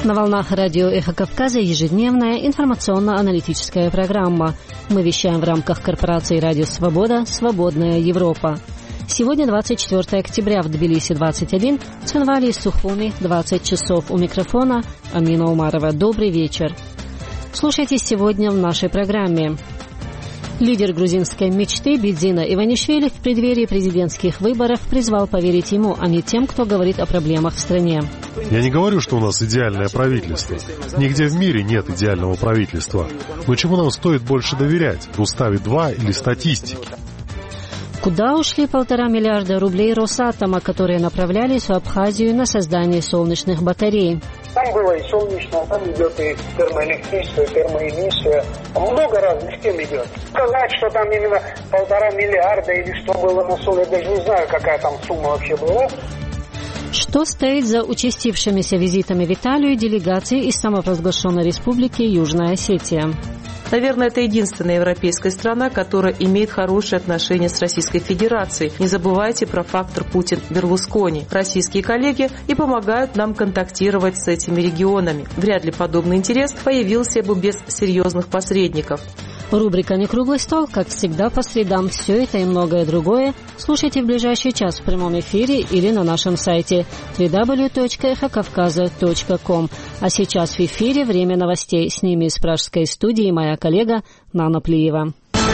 На волнах радио «Эхо Кавказа» ежедневная информационно-аналитическая программа. Мы вещаем в рамках корпорации «Радио Свобода. Свободная Европа». Сегодня 24 октября, в Тбилиси 21, в Цинвале и Сухуми 20 часов. У микрофона Амина Умарова. Добрый вечер. Слушайте сегодня в нашей программе. Лидер грузинской мечты Бидзина Иванишвили в преддверии президентских выборов призвал поверить ему, а не тем, кто говорит о проблемах в стране. Я не говорю, что у нас идеальное правительство. Нигде в мире нет идеального правительства. Но чему нам стоит больше доверять? Руставе-2 или статистике? Куда ушли 1,5 миллиарда рублей Росатома, которые направлялись в Абхазию на создание солнечных батарей? Там было и солнечное, там идет и термоэлектричество, и термоэмиссия. Много разных тем идет. Сказать, что там именно 1,5 миллиарда или что было на соль, я даже не знаю, какая там сумма вообще была. Что стоит за участившимися визитами в Италию делегации из самопровозглашенной республики Южная Осетия? Наверное, это единственная европейская страна, которая имеет хорошие отношения с Российской Федерацией. Не забывайте про фактор Путин-Берлускони. Российские коллеги и помогают нам контактировать с этими регионами. Вряд ли подобный интерес появился бы без серьезных посредников. Рубрика «Не круглый стол», как всегда, по средам. Все это и многое другое слушайте в ближайший час в прямом эфире или на нашем сайте www.эхокавказа.ком. А сейчас в эфире время новостей. С ними из пражской студии моя коллега Нана Плиева.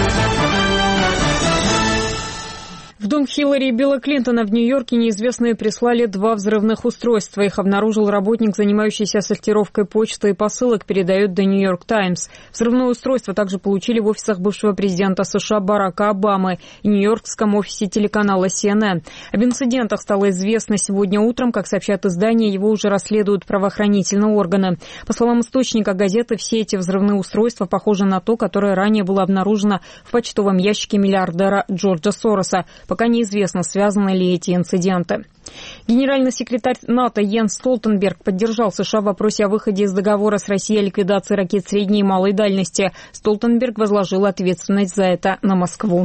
В дом Хиллари и Билла Клинтона в Нью-Йорке неизвестные прислали 2 взрывных устройства. Их обнаружил работник, занимающийся сортировкой почты и посылок, передает The New York Times. Взрывное устройство также получили в офисах бывшего президента США Барака Обамы и нью-йоркском офисе телеканала CNN. Об инцидентах стало известно сегодня утром. Как сообщат издания, его уже расследуют правоохранительные органы. По словам источника газеты, все эти взрывные устройства похожи на то, которое ранее было обнаружено в почтовом ящике миллиардера Джорджа Сороса. Пока неизвестно, связаны ли эти инциденты. Генеральный секретарь НАТО Йенс Столтенберг поддержал США в вопросе о выходе из договора с Россией о ликвидации ракет средней и малой дальности. Столтенберг возложил ответственность за это на Москву.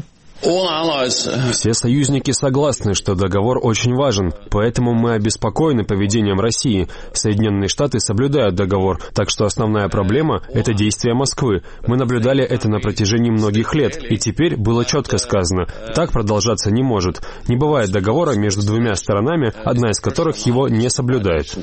Все союзники согласны, что договор очень важен, поэтому мы обеспокоены поведением России. Соединенные Штаты соблюдают договор, так что основная проблема – это действия Москвы. Мы наблюдали это на протяжении многих лет, и теперь было четко сказано – так продолжаться не может. Не бывает договора между двумя сторонами, одна из которых его не соблюдает.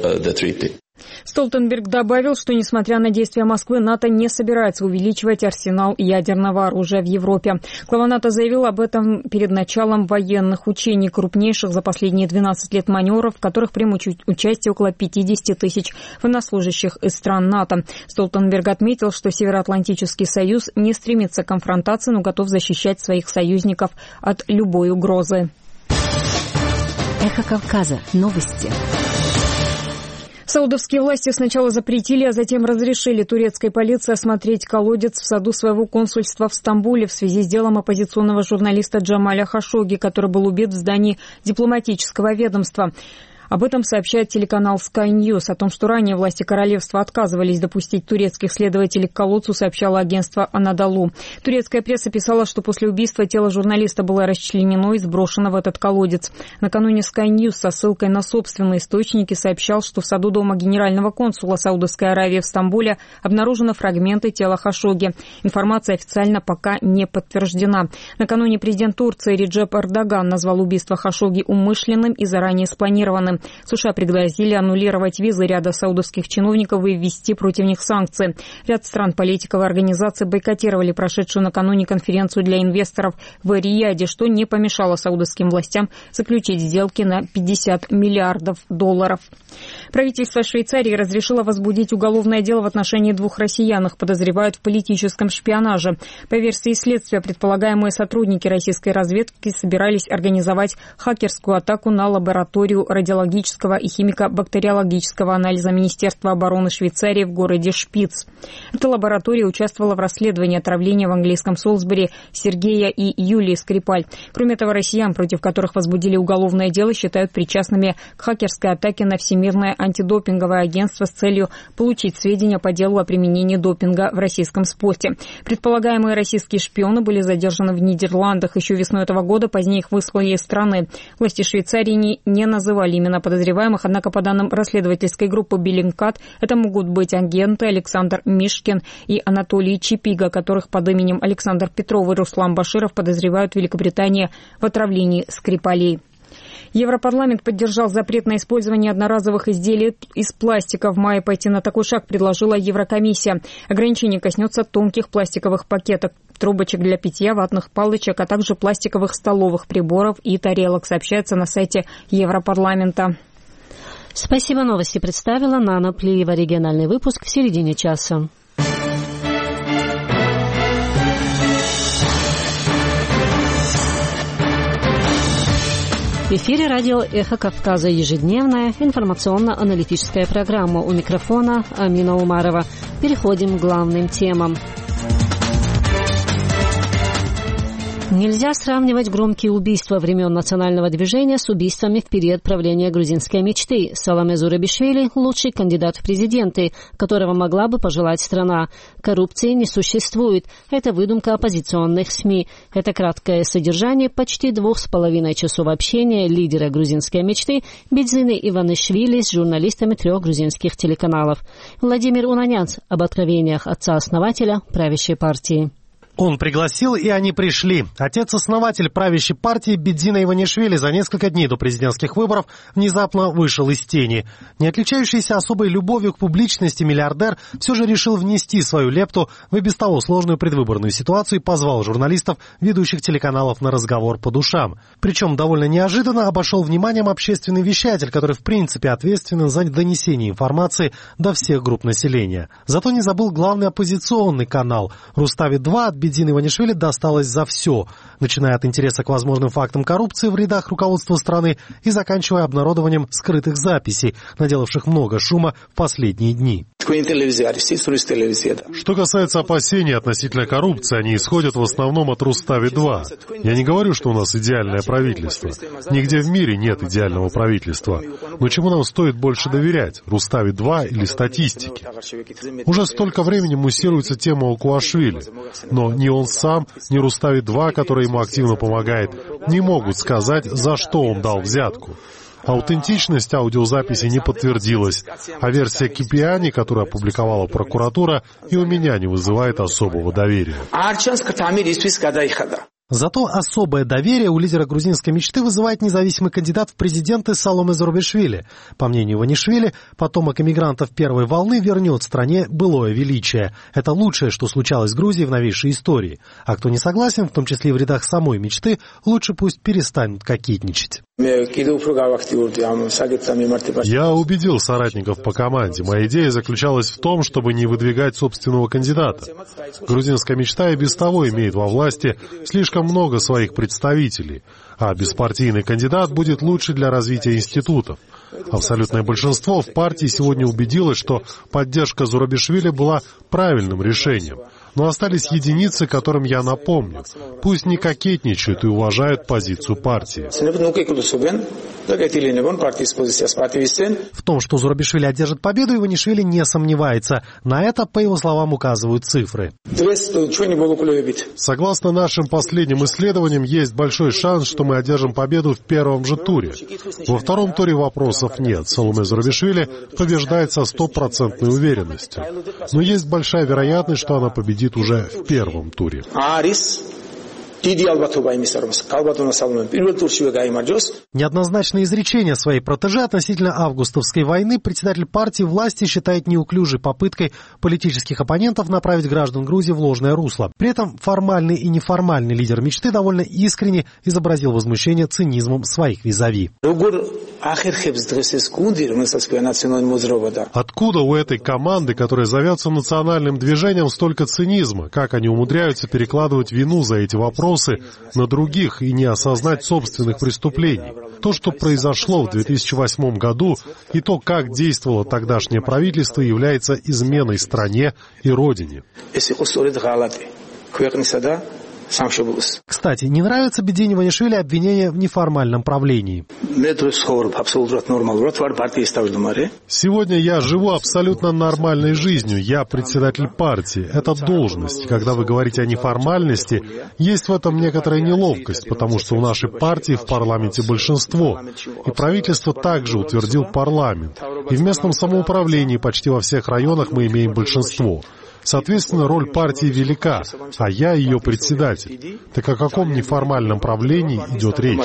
Столтенберг добавил, что, несмотря на действия Москвы, НАТО не собирается увеличивать арсенал ядерного оружия в Европе. Глава НАТО заявил об этом перед началом военных учений, крупнейших за последние 12 лет маневров, в которых примут участие около 50 тысяч военнослужащих из стран НАТО. Столтенберг отметил, что Североатлантический союз не стремится к конфронтации, но готов защищать своих союзников от любой угрозы. Эхо Кавказа. Новости. Саудовские власти сначала запретили, а затем разрешили турецкой полиции осмотреть колодец в саду своего консульства в Стамбуле в связи с делом оппозиционного журналиста Джамаля Хашогги, который был убит в здании дипломатического ведомства. Об этом сообщает телеканал Sky News. О том, что ранее власти королевства отказывались допустить турецких следователей к колодцу, сообщало агентство Анадолу. Турецкая пресса писала, что после убийства тело журналиста было расчленено и сброшено в этот колодец. Накануне Sky News со ссылкой на собственные источники сообщал, что в саду дома генерального консула Саудовской Аравии в Стамбуле обнаружены фрагменты тела Хашогги. Информация официально пока не подтверждена. Накануне президент Турции Реджеп Эрдоган назвал убийство Хашогги умышленным и заранее спланированным. США пригрозили аннулировать визы ряда саудовских чиновников и ввести против них санкции. Ряд стран, политиков и организаций бойкотировали прошедшую накануне конференцию для инвесторов в Рияде, что не помешало саудовским властям заключить сделки на $50 миллиардов. Правительство Швейцарии разрешило возбудить уголовное дело в отношении 2 россиян. Их подозревают в политическом шпионаже. По версии следствия, предполагаемые сотрудники российской разведки собирались организовать хакерскую атаку на лабораторию радиологического и химико-бактериологического анализа Министерства обороны Швейцарии в городе Шпиц. Эта лаборатория участвовала в расследовании отравления в английском Солсбери Сергея и Юлии Скрипаль. Кроме того, россиян, против которых возбудили уголовное дело, считают причастными к хакерской атаке на Всемирное антидопинговое агентство с целью получить сведения по делу о применении допинга в российском спорте. Предполагаемые российские шпионы были задержаны в Нидерландах еще весной этого года, позднее их выслали из страны. Власти Швейцарии не называли имена на подозреваемых, однако по данным расследовательской группы Bellingcat, это могут быть агенты Александр Мишкин и Анатолий Чипига, которых под именем Александр Петров и Руслан Баширов подозревают в Великобритании в отравлении Скрипалей. Европарламент поддержал запрет на использование одноразовых изделий из пластика. В мае пойти на такой шаг предложила Еврокомиссия. Ограничение коснется тонких пластиковых пакетов, трубочек для питья, ватных палочек, а также пластиковых столовых приборов и тарелок, сообщается на сайте Европарламента. Спасибо, новости представила Нана Плиева. Региональный выпуск в середине часа. В эфире радио «Эхо Кавказа», ежедневная информационно-аналитическая программа. У микрофона Амина Умарова. Переходим к главным темам. Нельзя сравнивать громкие убийства времен национального движения с убийствами в период правления грузинской мечты. Саломе Зурабишвили – лучший кандидат в президенты, которого могла бы пожелать страна. Коррупции не существует. Это выдумка оппозиционных СМИ. Это краткое содержание почти 2,5 часов общения лидера грузинской мечты Бидзины Иванишвили с журналистами 3 грузинских телеканалов. Владимир Унанянц об откровениях отца-основателя правящей партии. Он пригласил, и они пришли. Отец-основатель правящей партии Бидзина Иванишвили за несколько дней до президентских выборов внезапно вышел из тени. Не отличающийся особой любовью к публичности миллиардер все же решил внести свою лепту в и без того сложную предвыборную ситуацию и позвал журналистов ведущих телеканалов на разговор по душам. Причем довольно неожиданно обошел вниманием общественный вещатель, который в принципе ответственен за донесение информации до всех групп населения. Зато не забыл главный оппозиционный канал «Рустави-2» от Бидзины Иванишвили досталось за все, начиная от интереса к возможным фактам коррупции в рядах руководства страны и заканчивая обнародованием скрытых записей, наделавших много шума в последние дни. Что касается опасений относительно коррупции, они исходят в основном от Рустави-2. Я не говорю, что у нас идеальное правительство. Нигде в мире нет идеального правительства. Но чему нам стоит больше доверять, Рустави-2 или статистике? Уже столько времени муссируется тема Окуашвили. Но ни он сам, ни Рустави-2, который ему активно помогает, не могут сказать, за что он дал взятку. Аутентичность аудиозаписи не подтвердилась, а версия Кипиани, которую опубликовала прокуратура, и у меня не вызывает особого доверия. Зато особое доверие у лидера грузинской мечты вызывает независимый кандидат в президенты Саломе Зурабишвили. По мнению Иванишвили, потомок эмигрантов первой волны вернет стране былое величие. Это лучшее, что случалось в Грузии в новейшей истории. А кто не согласен, в том числе и в рядах самой мечты, лучше пусть перестанут кокетничать. Я убедил соратников по команде. Моя идея заключалась в том, чтобы не выдвигать собственного кандидата. Грузинская мечта и без того имеет во власти слишком много своих представителей, а беспартийный кандидат будет лучше для развития институтов. Абсолютное большинство в партии сегодня убедилось, что поддержка Зурабишвили была правильным решением. Но остались единицы, которым я напомню. Пусть не кокетничают и уважают позицию партии. В том, что Зурабишвили одержит победу, Иванишвили не сомневается. На это, по его словам, указывают цифры. Согласно нашим последним исследованиям, есть большой шанс, что мы одержим победу в первом же туре. Во втором туре вопросов нет. Саломе Зурабишвили побеждает со 100% уверенностью. Но есть большая вероятность, что она победит уже в первом туре. Неоднозначное изречение своей протеже относительно августовской войны председатель партии власти считает неуклюжей попыткой политических оппонентов направить граждан Грузии в ложное русло. При этом формальный и неформальный лидер мечты довольно искренне изобразил возмущение цинизмом своих визави. Откуда у этой команды, которая зовется национальным движением, столько цинизма? Как они умудряются перекладывать вину за эти вопросы на других и не осознать собственных преступлений? То, что произошло в 2008 году, и то, как действовало тогдашнее правительство, является изменой стране и родине. Кстати, не нравится Бедзине Иванишвили обвинение в неформальном правлении. Сегодня я живу абсолютно нормальной жизнью. Я председатель партии. Это должность. Когда вы говорите о неформальности, есть в этом некоторая неловкость, потому что у нашей партии в парламенте большинство. И правительство также утвердил парламент. И в местном самоуправлении почти во всех районах мы имеем большинство. Соответственно, роль партии велика, а я ее председатель. Так о каком неформальном правлении идет речь?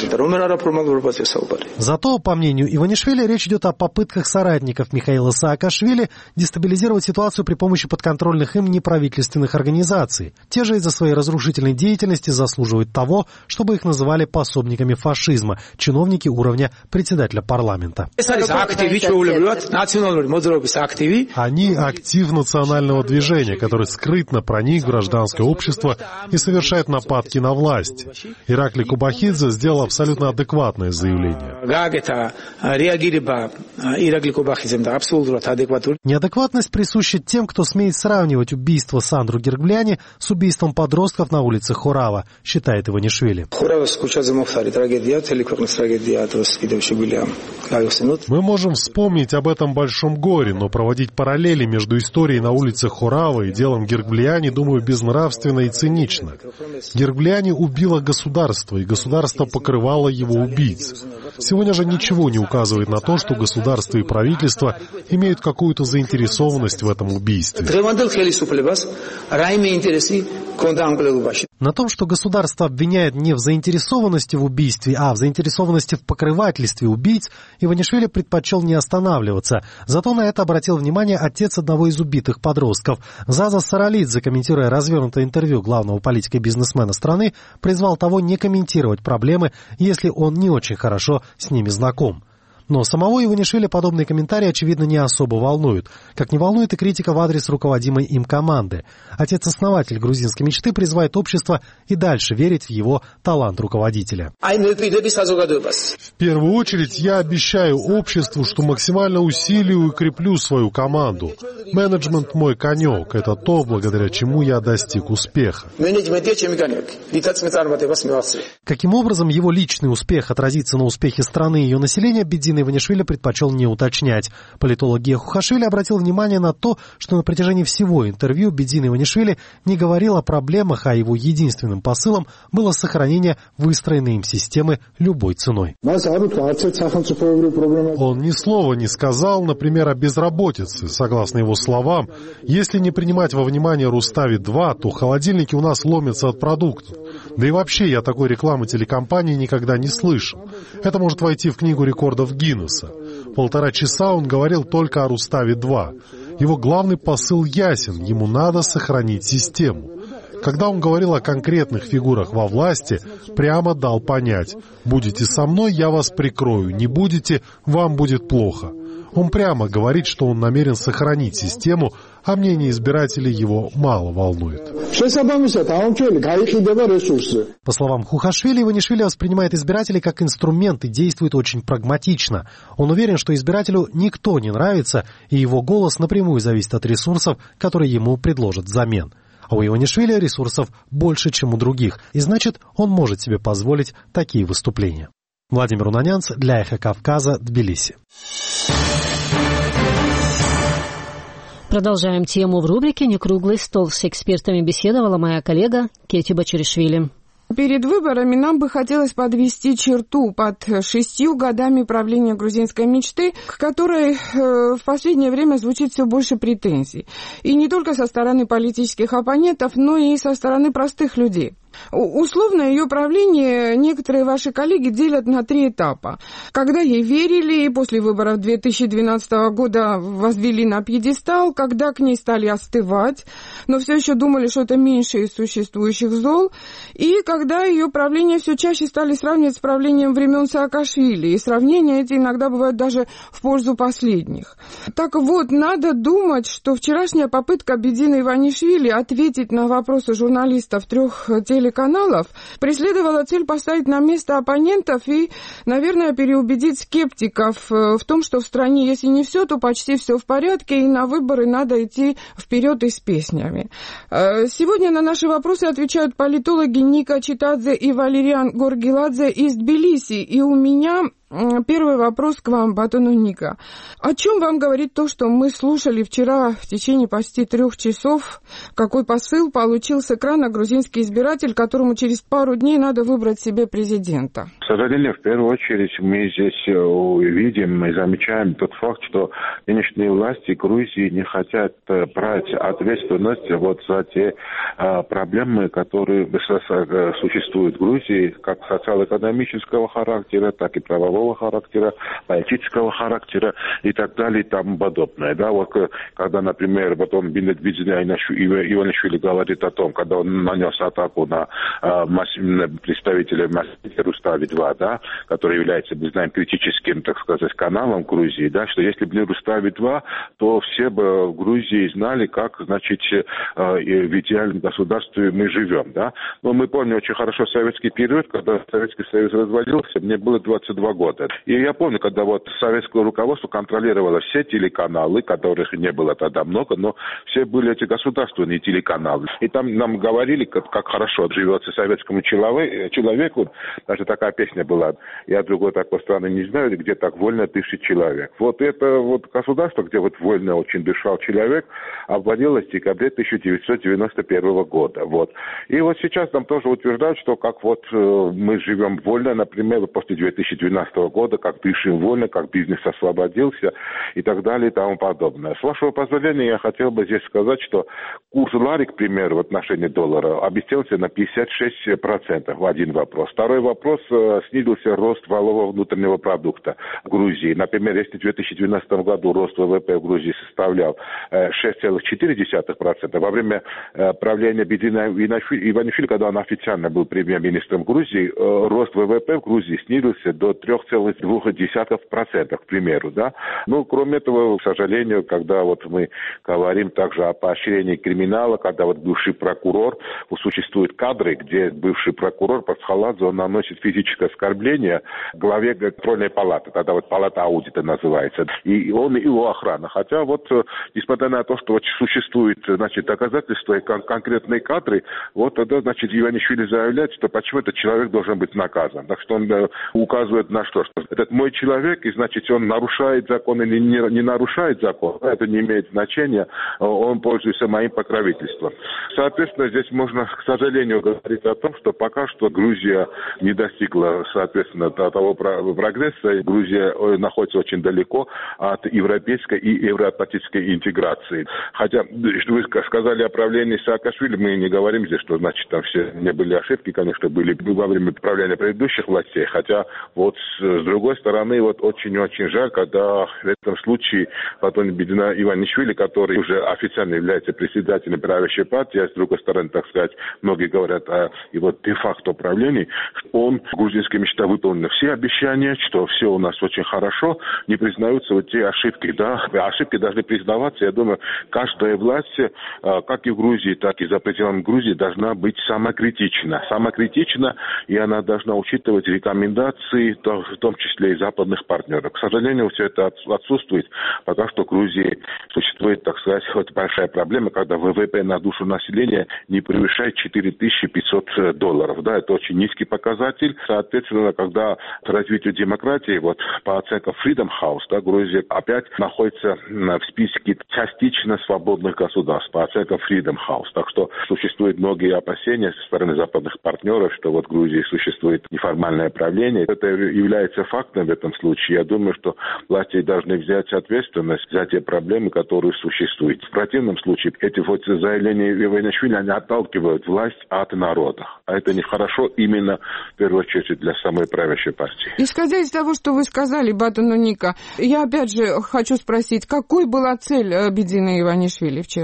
Зато, по мнению Иванишвили, речь идет о попытках соратников Михаила Саакашвили дестабилизировать ситуацию при помощи подконтрольных им неправительственных организаций. Те же из-за своей разрушительной деятельности заслуживают того, чтобы их называли пособниками фашизма, чиновники уровня председателя парламента. Они актив национального движения, который скрытно проник в гражданское общество и совершает нападки на власть. Ираклий Кубахидзе сделал абсолютно адекватное заявление. Неадекватность присуща тем, кто смеет сравнивать убийство Сандру Герглиани с убийством подростков на улице Хорава, считает Иванишвили. Мы можем вспомнить об этом большом горе, но проводить параллели между историей на улице Хорава и делом Герглиани, думаю, безнравственно и цинично. Герглиани убило государство, и государство покрывало его убийц. Сегодня же ничего не указывает на то, что государство и правительство имеют какую-то заинтересованность в этом убийстве. На том, что государство обвиняет не в заинтересованности в убийстве, а в заинтересованности в покрывательстве убийц, Иванишвили предпочел не останавливаться. Зато на это обратил внимание отец одного из убитых подростков. Заза Саралидзе, комментируя развернутое интервью главного политика и бизнесмена страны, призвал того не комментировать проблемы, если он не очень хорошо с ними знаком. Но самого Иванишвили подобные комментарии, очевидно, не особо волнуют. Как не волнует и критика в адрес руководимой им команды. Отец-основатель грузинской мечты призывает общество и дальше верить в его талант руководителя. В первую очередь я обещаю обществу, что максимально усилию и укреплю свою команду. Менеджмент мой конек. Это то, благодаря чему я достиг успеха. Каким образом его личный успех отразится на успехе страны и ее населения, Бедзина Иванишвили предпочел не уточнять. Политолог Гия Хухашвили обратил внимание на то, что на протяжении всего интервью Бедзина Иванишвили не говорил о проблемах, а его единственным посылом было сохранение выстроенной им системы любой ценой. Он ни слова не сказал, например, о безработице. Согласно его словам, если не принимать во внимание Рустави-2, то холодильники у нас ломятся от продуктов. Да и вообще я такой рекламы телекомпании никогда не слышал. Это может войти в книгу рекордов Гиннесса. 1,5 часа он говорил только о Рустави-2. Его главный посыл ясен, ему надо сохранить систему. Когда он говорил о конкретных фигурах во власти, прямо дал понять: будете со мной, я вас прикрою, не будете, вам будет плохо. Он прямо говорит, что он намерен сохранить систему, а мнение избирателей его мало волнует. По словам Хухашвили, Иванишвили воспринимает избирателей как инструмент и действует очень прагматично. Он уверен, что избирателю никто не нравится, и его голос напрямую зависит от ресурсов, которые ему предложат взамен. А у Иванишвили ресурсов больше, чем у других, и значит, он может себе позволить такие выступления. Владимир Унанянц для Эхо Кавказа, Тбилиси. Продолжаем тему в рубрике «Некруглый стол». С экспертами беседовала моя коллега Кетти Бачаришвили. Перед выборами нам бы хотелось подвести черту под 6 годами правления грузинской мечты, к которой в последнее время звучит все больше претензий. И не только со стороны политических оппонентов, но и со стороны простых людей. Условно ее правление некоторые ваши коллеги делят на 3 этапа. Когда ей верили и после выборов 2012 года возвели на пьедестал, когда к ней стали остывать, но все еще думали, что это меньше из существующих зол, и когда ее правление все чаще стали сравнивать с правлением времен Саакашвили, и сравнения эти иногда бывают даже в пользу последних. Так вот, надо думать, что вчерашняя попытка Бедзины Иванишвили ответить на вопросы журналистов 3 телеканалов преследовала цель поставить на место оппонентов и, наверное, переубедить скептиков в том, что в стране, если не все, то почти все в порядке, и на выборы надо идти вперед и с песнями. Сегодня на наши вопросы отвечают политологи Ника Читадзе и Валериан Горгиладзе из Тбилиси. И у меня первый вопрос к вам, Батону Ника. О чем вам говорит то, что мы слушали вчера в течение почти 3 часов? Какой посыл получил с экрана грузинский избиратель, которому через пару дней надо выбрать себе президента? К сожалению, в первую очередь мы здесь видим и замечаем тот факт, что нынешние власти Грузии не хотят брать ответственность вот за те проблемы, которые существуют в Грузии, как социально-экономического характера, так и правового характера, политического характера и так далее и тому подобное. Да, вот когда, например, потом Бидзина Иванишвили говорит о том, когда он нанес атаку на представителя Рустави-2, да, который является, мы знаем, критическим, так сказать, каналом Грузии, да, что если бы не Рустави-2, то все бы в Грузии знали, как, значит, в идеальном государстве мы живем, да. Но мы помним очень хорошо советский период, когда Советский Союз развалился, мне было 22 года. И я помню, когда вот советское руководство контролировало все телеканалы, которых не было тогда много, но все были эти государственные телеканалы. И там нам говорили, как хорошо живется советскому человеку. Даже такая песня была. Я другой такой страны не знаю, где так вольно дышит человек. Вот это вот государство, где вот вольно очень дышал человек, обводилось в декабре 1991 года. Вот. И вот сейчас нам тоже утверждают, что как вот мы живем вольно, например, после 2012 года, как дышим вольно, как бизнес освободился и так далее и тому подобное. С вашего позволения я хотел бы здесь сказать, что курс лари, к примеру, в отношении доллара обесценился на 56%. Один вопрос. Второй вопрос. Снизился рост валового внутреннего продукта в Грузии. Например, если в 2012 году рост ВВП в Грузии составлял 6,4%, во время правления Бидзина Иванишвили, когда он официально был премьер-министром Грузии, рост ВВП в Грузии снизился до 3,2%, к примеру, да. Ну, кроме этого, к сожалению, когда вот мы говорим также о поощрении криминала, когда вот бывший прокурор, существуют кадры, где бывший прокурор Пасхаладзе, он наносит физическое оскорбление главе контрольной палаты, тогда вот палата аудита называется, и он и его охрана. Хотя вот, несмотря на то, что вот существуют, значит, доказательства и конкретные кадры, вот тогда, значит, Иванишвили заявляет, что почему этот человек должен быть наказан. Так что он указывает на что этот мой человек, и значит, он нарушает закон или не нарушает закон, это не имеет значения, он пользуется моим покровительством. Соответственно, здесь можно, к сожалению, говорить о том, что пока что Грузия не достигла, соответственно, того прогресса, Грузия находится очень далеко от европейской и евроатлантической интеграции. Хотя, вы сказали о правлении Саакашвили, мы не говорим здесь, что, значит, там все не были ошибки, конечно, были во время правления предыдущих властей, хотя вот с другой стороны, вот очень-очень жаль, когда в этом случае потом Бидзина Иванишвили, который уже официально является председателем правящей партии, а с другой стороны, так сказать, многие говорят о его де-факто правлении, он, грузинская мечта, выполнена все обещания, что все у нас очень хорошо, не признаются вот те ошибки, да, ошибки должны признаваться, я думаю, каждая власть, как и в Грузии, так и за пределами Грузии, должна быть самокритична, и она должна учитывать рекомендации, в том числе и западных партнеров. К сожалению, все это отсутствует. Пока что в Грузии существует, так сказать, вот большая проблема, когда ВВП на душу населения не превышает $4500. Да, это очень низкий показатель. Соответственно, когда развитие демократии, вот по оценкам Freedom House, да, Грузия опять находится в списке частично свободных государств, по оценкам Freedom House. Так что существуют многие опасения со стороны западных партнеров, что вот в Грузии существует неформальное правление. Это является фактом в этом случае. Я думаю, что власти должны взять ответственность за те проблемы, которые существуют. В противном случае эти вот заявления Иванишвили, они отталкивают власть от народа. А это нехорошо именно, в первую очередь, для самой правящей партии. Исходя из того, что вы сказали, Батону Ника, я опять же хочу спросить, какой была цель Бидзины Иванишвили вчера?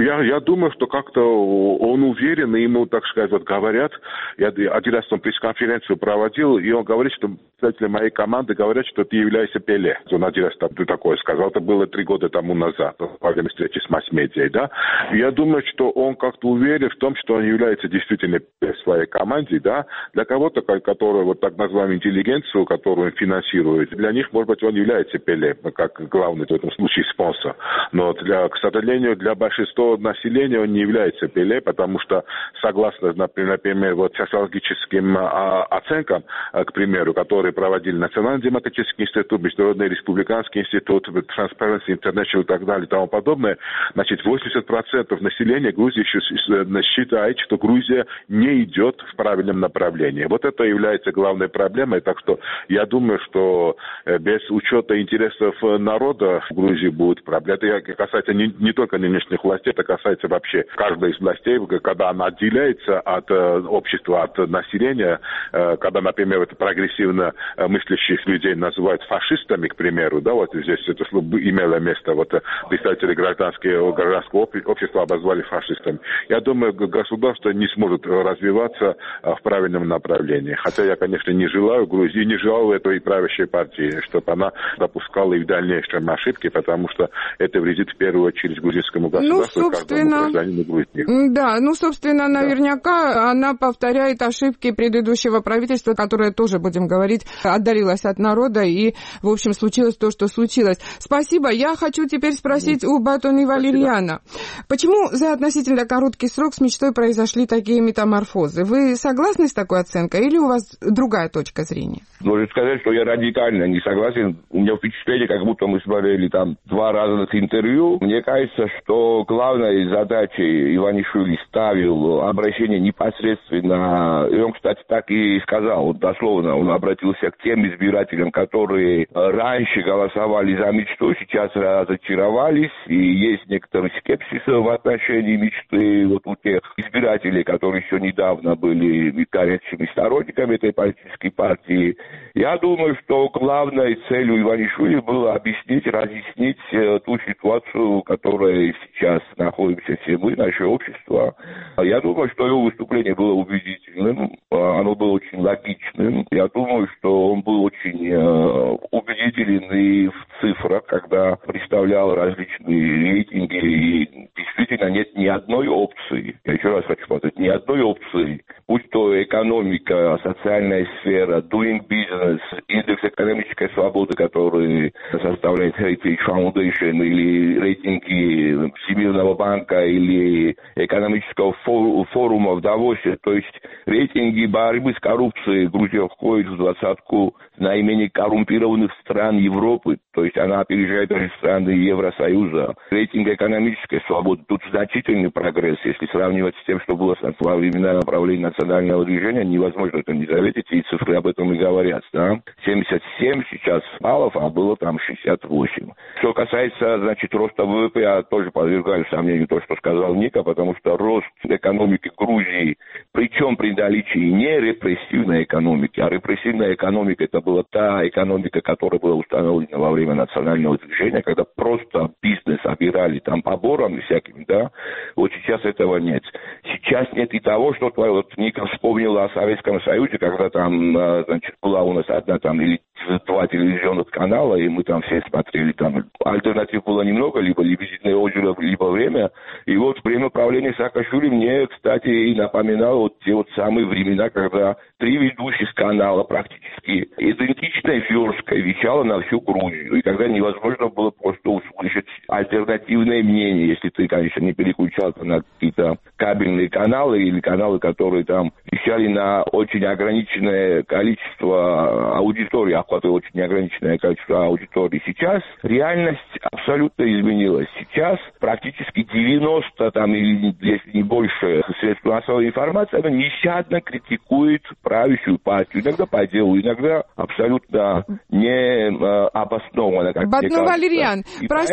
Я думаю, что как-то он уверен, и ему, так сказать, вот говорят, я один раз он пресс-конференцию проводил, и он говорит, что представители моей команды говорят, что ты являешься Пеле. Он один раз такое сказал, это было 3 года тому назад, во время встречи с масс-медией, да. Я думаю, что он как-то уверен в том, что он является действительно в своей команде, да. Для кого-то, который вот так называемую интеллигенцию, которую он финансирует, для них, может быть, он является Пеле, как главный в этом случае спонсор. Но, к сожалению, для большинства населения он не является Пеле, потому что, согласно, например, вот социологическим оценкам, к примеру, которые проводили Национальный демократический институт, Международный республиканский институт, Transparency International и так далее и тому подобное, значит, 80% населения Грузии считает, что Грузия не идет в правильном направлении. Вот это является главной проблемой, так что я думаю, что без учета интересов народа в Грузии будут проблемы. Это касается не только нынешних властей, это касается вообще каждой из властей, когда она отделяется от общества, от населения, когда, например, это прогрессивно мыслящих людей называют фашистами, к примеру, да, вот здесь это слово имело место, вот представители гражданского общества обозвали фашистами. Я думаю, государство не сможет развиваться в правильном направлении. Хотя я, конечно, не желаю Грузии, не желаю этой правящей партии, чтобы она допускала и в дальнейшем ошибки, потому что это вредит в первую очередь грузинскому государству и каждому гражданину Грузии. Да, собственно, наверняка она повторяет ошибки предыдущего правительства, которое тоже, будем говорить, отдалилось от народа, и, в общем, случилось то, что случилось. Спасибо. Я хочу теперь спросить у Батони Валерьяна. Почему за относительно короткий срок с мечтой произошли такие метаморфозы? Вы согласны с такой оценкой или у вас другая точка зрения? Должен сказать, что я радикально не согласен. У меня впечатление, как будто мы смотрели там 2 разных интервью. Мне кажется, что главной задачей Иванишвили ставил обращение непосредственно, и он, кстати, так и сказал, дословно, он обратился к тем избирателям, которые раньше голосовали за мечту, сейчас разочаровались, и есть некоторый скепсис в отношении мечты вот у тех избирателей, которые еще недавно были горячими сторонниками этой политической партии. Я думаю, что главной целью Иванишвили было объяснить, разъяснить ту ситуацию, в которой сейчас находимся все мы, наше общество. Я думаю, что его выступление было убедительным, оно было очень логичным. Я думаю, что он был очень убедителен и в цифрах, когда представлял различные рейтинги, и действительно нет ни одной опции, я еще раз хочу сказать, ни одной опции, будь то экономика, социальная сфера, doing business, индекс экономической свободы, который составляет Heritage Foundation, или рейтинги Всемирного банка, или экономического форума в Давосе, то есть рейтинги борьбы с коррупцией. Грузия входит в 20-ку наименее коррумпированных стран Европы, то есть она опережает даже страны Евросоюза. Рейтинг экономической свободы, тут значительный прогресс, если сравнивать с тем, что было во времена направления национального движения, невозможно это не заметить, и цифры об этом и говорят, да. 77 сейчас баллов, а было там 68. Что касается, значит, роста ВВП, я тоже подвергаю сомнению то, что сказал Ника, потому что рост экономики Грузии, причем при наличии не репрессивной экономики, а репрессивная экономика, это была та экономика, которая была установлена во время национального движения, когда просто бизнес обирали там поборами всякими, да, вот сейчас этого нет. Сейчас нет и того, что вот Ника вспомнила о Советском Союзе, когда там, значит, была у нас одна там или 2 телевизионных канала, и мы там все смотрели, там альтернатив было немного, либо «Лебединое озеро», либо «Время». И вот время правления Саакашвили мне, кстати, и напоминало вот те вот самые времена, когда 3 ведущих канала практически идентичной версткой вещало на всю Грузию, и когда невозможно было просто услышать альтернативное мнение, если ты, конечно, не переключался на какие-то кабельные каналы или каналы, которые там вещали на очень ограниченное количество аудитории, охватывая очень неограниченное количество аудитории. Сейчас реальность абсолютно изменилась. Сейчас практически 90 там, или если не больше средств массовой информации, она нещадно критикует правящую партию. Иногда по делу, иногда абсолютно не обоснованно. Батон Валерьян,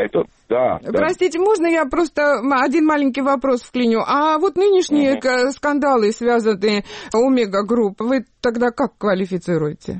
простите, можно я просто один маленький вопрос вклиню? А вот нынешние скандалы, связанные с Омега Групп, вы тогда как квалифицируете?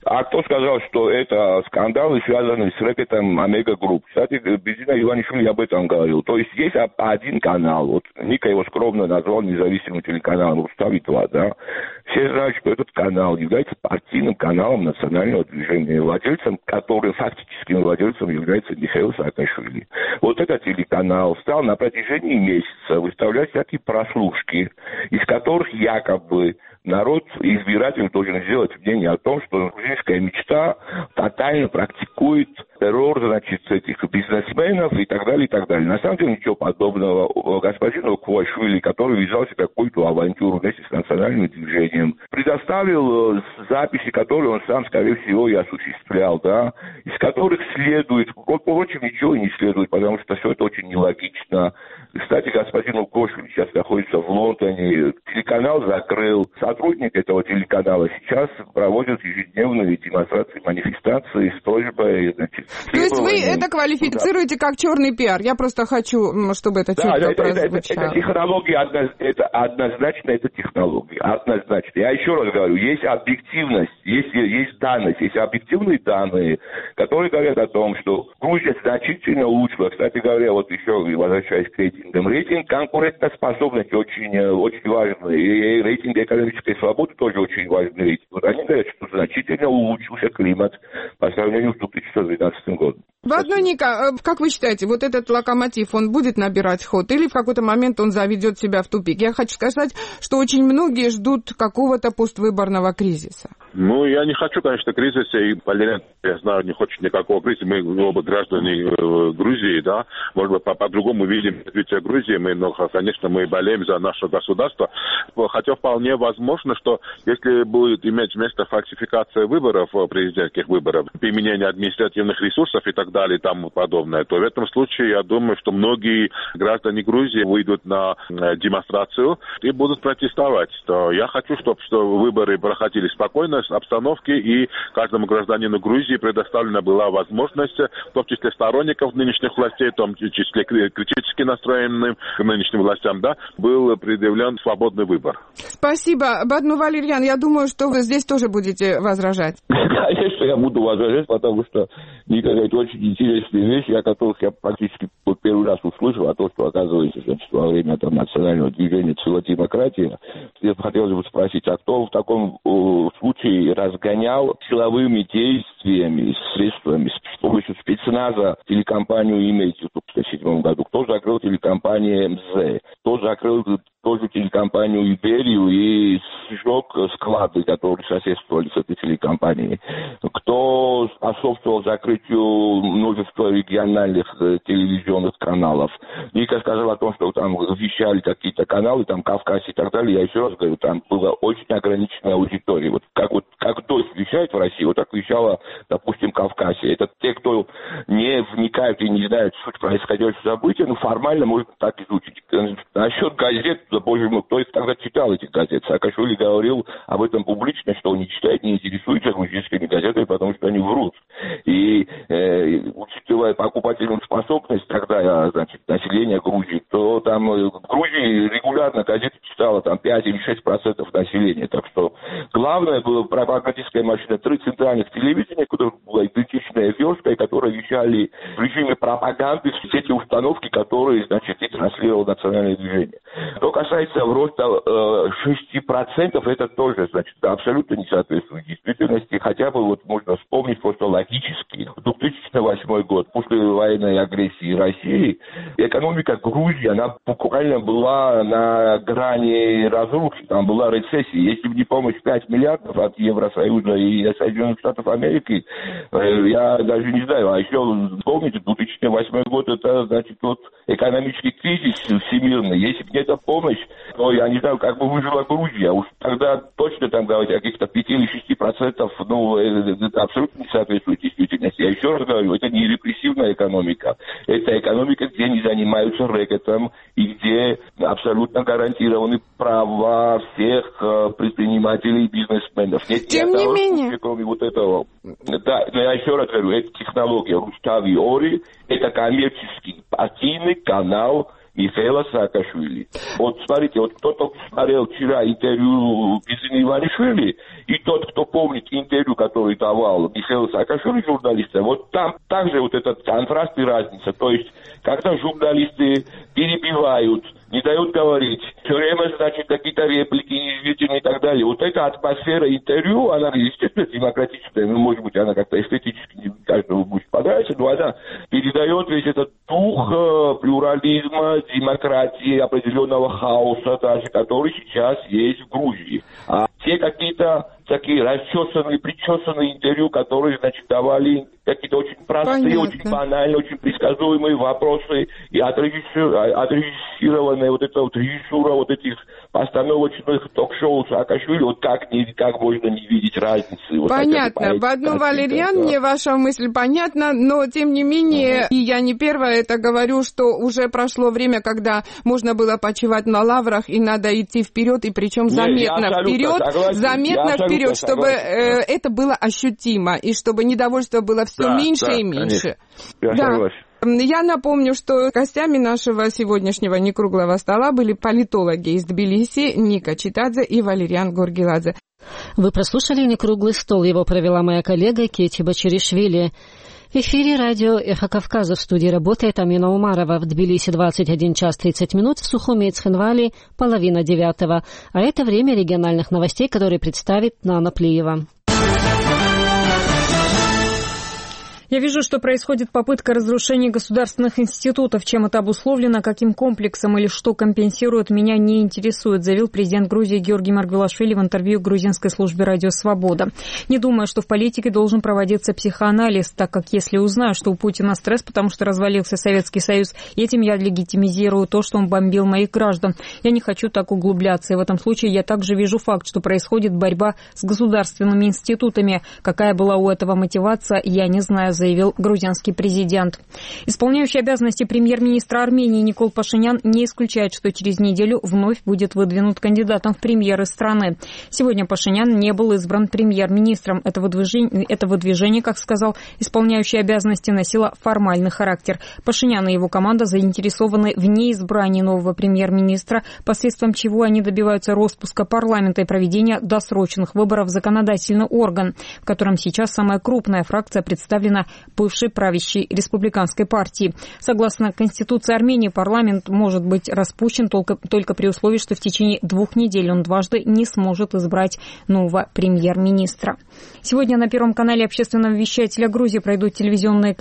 А кто сказал, что это скандалы, связанные с рэкетом Омега Групп? Кстати, Бедзина Иванишвили об этом говорил. То есть есть один канал, вот Ника его скромно назвал независимым телеканалом, Рустави 2, да. Все знают, что этот канал является партийным каналом национального движения, владельцем, который фактическим владельцем является Михаил Саакашвили. Вот этот телеканал стал на протяжении месяца выставлять всякие прослушки, из которых якобы народ, избиратель должен сделать мнение о том, что грузинская мечта тотально практикует террор, значит, этих бизнесменов и так далее, и так далее. На самом деле ничего подобного. Господин Кувашвили, который ввязался в какую-то авантюру вместе с национальным движением, предоставил записи, которые он сам, скорее всего, и осуществлял, да, из которых следует, впрочем, ничего не следует, потому что все это очень нелогично. Кстати, господин Кувашвили сейчас находится в Лондоне, телеканал закрыл. Сотрудник этого телеканала сейчас проводит ежедневные демонстрации, манифестации с просьбой, значит... То есть вы это квалифицируете как черный пиар? Я просто хочу, чтобы это четко прозвучало. Это технология, это однозначно, это технология, однозначно. Я еще раз говорю, есть объективность, есть данность, есть объективные данные, которые говорят о том, что Грузия значительно улучшила. Кстати говоря, вот еще возвращаясь к рейтингам, рейтинг конкурентоспособности очень важный, и рейтинг экономической свободы тоже очень важный рейтинг. Вот они говорят, что значительно улучшился климат по сравнению с 2012 годом. Ника, как вы считаете, вот этот локомотив, он будет набирать ход или в какой-то момент он заведет себя в тупик? Я хочу сказать, что очень многие ждут какого-то поствыборного кризиса. Я не хочу, конечно, кризиса, и Валерий, я знаю, не хочет никакого кризиса. Мы оба граждане Грузии, да, может быть, по-другому видим развитие Грузии, но, конечно, мы болеем за наше государство. Хотя вполне возможно, что если будет иметь место фальсификация выборов, президентских выборов, применение административных ресурсов и так далее и тому подобное, то в этом случае я думаю, что многие граждане Грузии выйдут на демонстрацию и будут протестовать. То я хочу, чтобы выборы проходили спокойно, в обстановке, и каждому гражданину Грузии предоставлена была возможность, в том числе сторонников нынешних властей, в том числе критически настроенным к нынешним властям, да, был предъявлен свободный выбор. Спасибо. Бадну Валерьян, я думаю, что вы здесь тоже будете возражать. Конечно, я буду возражать, потому что это очень интересные вещи, о которых я практически первый раз услышал, о том, что, оказывается, значит, во время национального движения «Целая демократия». Я хотелось бы спросить, а кто в таком случае разгонял силовыми действиями, средствами, с помощью спецназа телекомпанию «Имейте» в 2007 году? Кто закрыл телекомпанию МЗ? Кто закрыл тоже телекомпанию «Иберию» и сжег склады, которые соседствовали с этой телекомпанией? Кто способствовал закрытию множества региональных телевизионных каналов? Ника сказал о том, что там вещали какие-то каналы, там Кавказ и так далее. Я еще раз говорю, там была очень ограниченная аудитория. Вот как дождь вещает в России, вот так вещала, допустим, в Кавказе. Это те, кто не вникают и не знают суть происходящего события, формально можно так изучить. Насчет газет, боже мой, кто их тогда читал, эти газеты? Саакашвили говорил об этом публично, что он не читает, не интересуется грузинскими газетами, потому что они врут. И учитывая покупательную способность тогда, значит, населения Грузии, то там в Грузии регулярно газеты читало там 5 или 6% населения. Так что главное было пропагандистская машина, 3 центральных телевидения, куда была идентичная верстка, которые вещали в режиме пропаганды все те установки, которые, значит, и транслировало национальное движение. Что касается роста 6%, это тоже, значит, абсолютно не соответствует действительности. Хотя бы вот можно вспомнить просто логически. 2008 год, после военной агрессии России, экономика Грузии, она буквально была на грани разрухи. Там была рецессия. Если бы не помощь 5 миллиардов от Евросоюза и Соединенных Штатов Америки, я даже не знаю. А еще, помните, 2008 год, это, значит, вот экономический кризис всемирный. Если бы не эта помощь, то я не знаю, как бы выжила Грузия. Уж тогда точно там говорить о каких-то 5 или 6%, это абсолютно не соответствует действительности. Я еще раз говорю, это не репрессивная экономика. Это экономика, где не занимаются рэкетом и где абсолютно гарантированы права всех предпринимателей и бизнесменов. Нет Тем не менее, кроме вот этого. Да, но я еще раз говорю, это технология Рустави Ори, это коммерческий партийный канал Михаила Саакашвили. Вот смотрите, вот кто-то смотрел вчера интервью Бедзины Иванишвили, и тот, кто помнит интервью, который давал Михаил Саакашвили журналистам, вот там также вот этот контраст и разница. То есть, когда журналисты перебивают, не дают говорить, все время, значит, какие-то реплики неизвестные и так далее. Вот эта атмосфера интервью, она, естественно, демократическая, ну, может быть, она как-то эстетически не каждому будет понравиться, но она передает весь этот дух плюрализма, демократии, определенного хаоса даже, который сейчас есть в Грузии. А те какие-то такие расчесанные, причесанные интервью, которые, значит, давали какие-то очень простые, очень банальные, очень предсказуемые вопросы, и отрежиссированная вот эта вот режиссура вот этих постановочных ток-шоу Саакашвили, вот как можно не видеть разницы. Вот понятно. В одну, Валерьян, мне ваша мысль понятна, но, тем не менее, и я не первая это говорю, что уже прошло время, когда можно было почивать на лаврах, и надо идти вперед, и причем заметно вперед, чтобы это было ощутимо, и чтобы недовольство было все меньше и меньше. Я напомню, что гостями нашего сегодняшнего некруглого стола были политологи из Тбилиси Ника Читадзе и Валерьян Горгиладзе. Вы прослушали «Некруглый стол». Его провела моя коллега Кети Бачеришвили. В эфире радио «Эхо Кавказа». В студии работает Амина Умарова. В Тбилиси 21 час 30 минут, в Сухуми и Цхинвали 8:30. А это время региональных новостей, которые представит Нана Плиева. Я вижу, что происходит попытка разрушения государственных институтов. Чем это обусловлено, каким комплексом или что компенсирует, меня не интересует, заявил президент Грузии Георгий Маргвелашвили в интервью грузинской службе «Радио Свобода». Не думаю, что в политике должен проводиться психоанализ, так как если узнаю, что у Путина стресс, потому что развалился Советский Союз, этим я легитимизирую то, что он бомбил моих граждан. Я не хочу так углубляться, и в этом случае я также вижу факт, что происходит борьба с государственными институтами. Какая была у этого мотивация, я не знаю, заявил грузинский президент. Исполняющий обязанности премьер-министра Армении Никол Пашинян не исключает, что через неделю вновь будет выдвинут кандидатом в премьеры страны. Сегодня Пашинян не был избран премьер-министром. Это выдвижение, как сказал исполняющий обязанности, носило формальный характер. Пашинян и его команда заинтересованы в неизбрании нового премьер-министра, посредством чего они добиваются распуска парламента и проведения досрочных выборов в законодательный орган, в котором сейчас самая крупная фракция представлена бывшей правящей республиканской партии. Согласно Конституции Армении, парламент может быть распущен только при условии, что в течение 2 недель он дважды не сможет избрать нового премьер-министра. Сегодня на Первом канале общественного вещателя Грузии пройдут телевизионные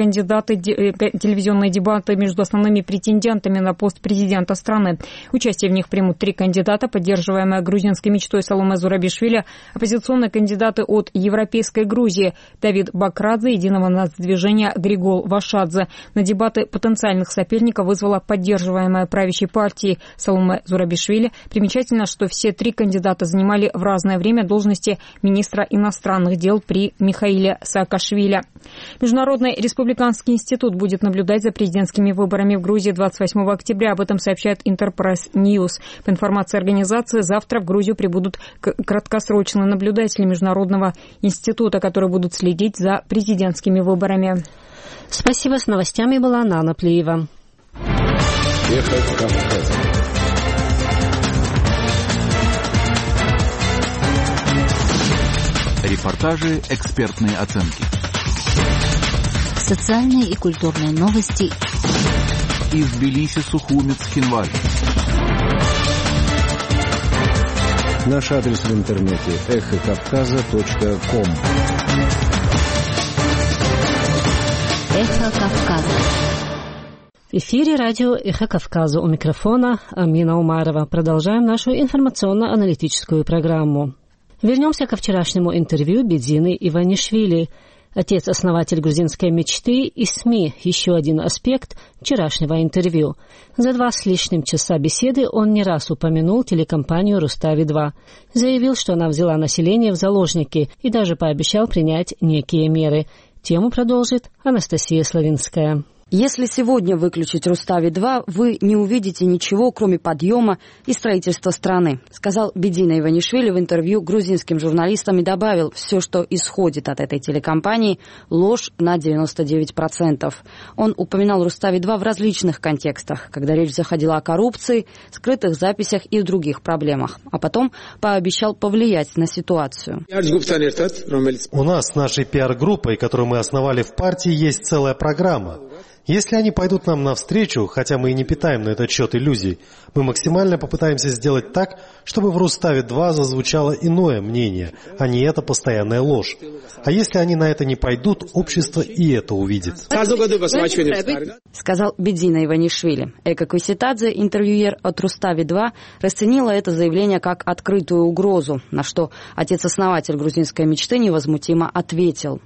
дебаты между основными претендентами на пост президента страны. Участие в них примут 3 кандидата, поддерживаемые грузинской мечтой Саломе Зурабишвили, оппозиционные кандидаты от Европейской Грузии Давид Бакрадзе, Единого нацдвижения Григол Вашадзе. На дебаты потенциальных соперников вызвала поддерживаемая правящей партией Саломе Зурабишвили. Примечательно, что все 3 кандидата занимали в разное время должности министра иностранных дел при Михаиле Саакашвили. Международный республиканский институт будет наблюдать за президентскими выборами в Грузии 28 октября. Об этом сообщает Интерпресс Ньюс. По информации организации, завтра в Грузию прибудут краткосрочные наблюдатели Международного института, которые будут следить за президентскими выборами. Спасибо. С новостями была Нана Плиева. Эхо Кавказа. Репортажи, экспертные оценки. Социальные и культурные новости. Из Тбилиси, Сухуми, Цхинвали. Наш адрес в интернете эхокавказа.ком. Эхо Кавказа. В эфире радио «Эхо Кавказа». У микрофона Амина Умарова. Продолжаем нашу информационно-аналитическую программу. Вернемся ко вчерашнему интервью Бедзины Иванишвили. Отец-основатель грузинской мечты и СМИ – еще один аспект вчерашнего интервью. За 2 с лишним часа беседы он не раз упомянул телекомпанию «Рустави-2». Заявил, что она взяла население в заложники и даже пообещал принять некие меры. Тему продолжит Анастасия Славинская. Если сегодня выключить Рустави-2, вы не увидите ничего, кроме подъема и строительства страны, сказал Бедзина Иванишвили в интервью грузинским журналистам и добавил, все, что исходит от этой телекомпании, ложь на 99%. Он упоминал Рустави-2 в различных контекстах, когда речь заходила о коррупции, скрытых записях и других проблемах, а потом пообещал повлиять на ситуацию. У нас с нашей пиар-группой, которую мы основали в партии, есть целая программа. Если они пойдут нам навстречу, хотя мы и не питаем на этот счет иллюзий, мы максимально попытаемся сделать так, чтобы в Рустави-2 зазвучало иное мнение, а не эта постоянная ложь. А если они на это не пойдут, общество и это увидит. Сказал Бедзина Иванишвили. Эко Квиситадзе, интервьюер от Рустави-2, расценила это заявление как открытую угрозу, на что отец-основатель грузинской мечты невозмутимо ответил.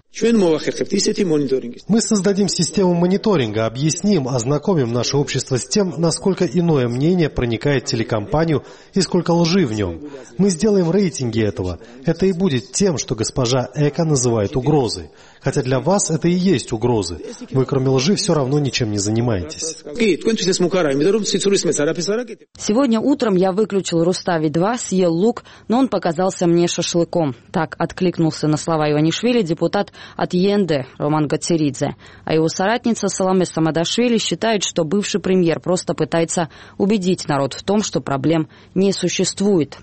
Мы создадим систему мониторинга, объясним, ознакомим наше общество с тем, насколько иное мнение проникает в телекомпанию и сколько лжи в нем. Мы сделаем рейтинги этого. Это и будет тем, что госпожа Эко называет угрозой. Хотя для вас это и есть угрозы. Вы, кроме лжи, все равно ничем не занимаетесь. Сегодня утром я выключил Рустави-2, съел лук, но он показался мне шашлыком. Так откликнулся на слова Иванишвили депутат от ЕНД Роман Гацеридзе. А его соратница Саламе Самадашвили считает, что бывший премьер просто пытается убедить народ в том, что проблем не существует.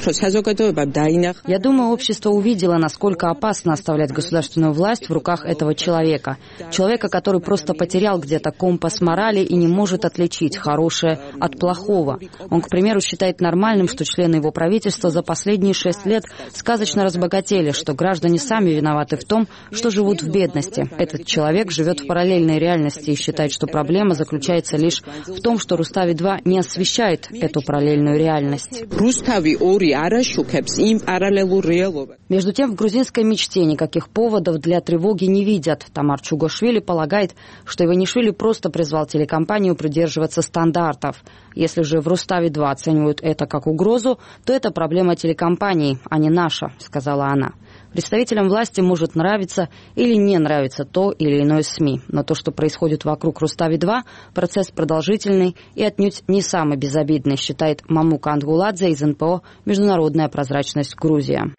Я думаю, общество увидело, насколько опасно оставлять государственную власть в руках этого человека. Человека, который просто потерял где-то компас морали и не может отличить хорошее от плохого. Он, к примеру, считает нормальным, что члены его правительства за последние 6 лет сказочно разбогатели, что граждане сами виноваты в том, что живут в бедности. Этот человек живет в параллельной реальности и считает, что проблема заключается лишь в том, что Рустави-2 не освещает эту параллельную реальность. Между тем, в грузинской мечте никаких поводов для тревоги не видят. Тамар Чугошвили полагает, что Иванишвили просто призвал телекомпанию придерживаться стандартов. Если же в Рустави-2 оценивают это как угрозу, то это проблема телекомпании, а не наша, сказала она. Представителям власти может нравиться или не нравиться то или иное СМИ, но то, что происходит вокруг Рустави-2, процесс продолжительный и отнюдь не самый безобидный, считает Мамука Ангуладзе из НПО «Международная прозрачность Грузия».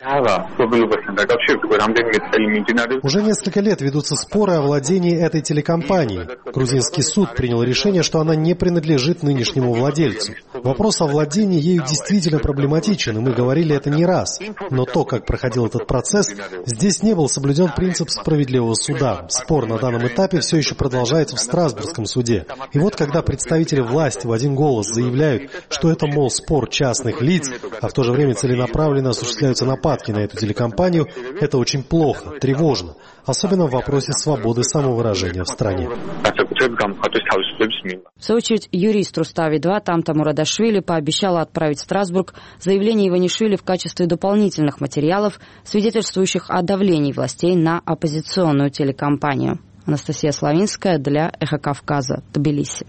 Уже несколько лет ведутся споры о владении этой телекомпанией. Грузинский суд принял решение, что она не принадлежит нынешнему владельцу. Вопрос о владении ею действительно проблематичен, и мы говорили это не раз. Но то, как проходил этот процесс, здесь не был соблюден принцип справедливого суда. Спор на данном этапе все еще продолжается в Страсбургском суде. И вот когда представители власти в один голос заявляют, что это, мол, спор частных лиц, а в то же время целенаправленно осуществляются нападки на эту телекомпанию, это очень плохо, тревожно. Особенно в вопросе свободы самовыражения в стране. В свою очередь, юрист Рустави-2 Тамта Мурадашвили пообещала отправить в Страсбург заявление Иванишвили в качестве дополнительных материалов, свидетельствующих о давлении властей на оппозиционную телекомпанию. Анастасия Славинская для Эхо Кавказа, Тбилиси.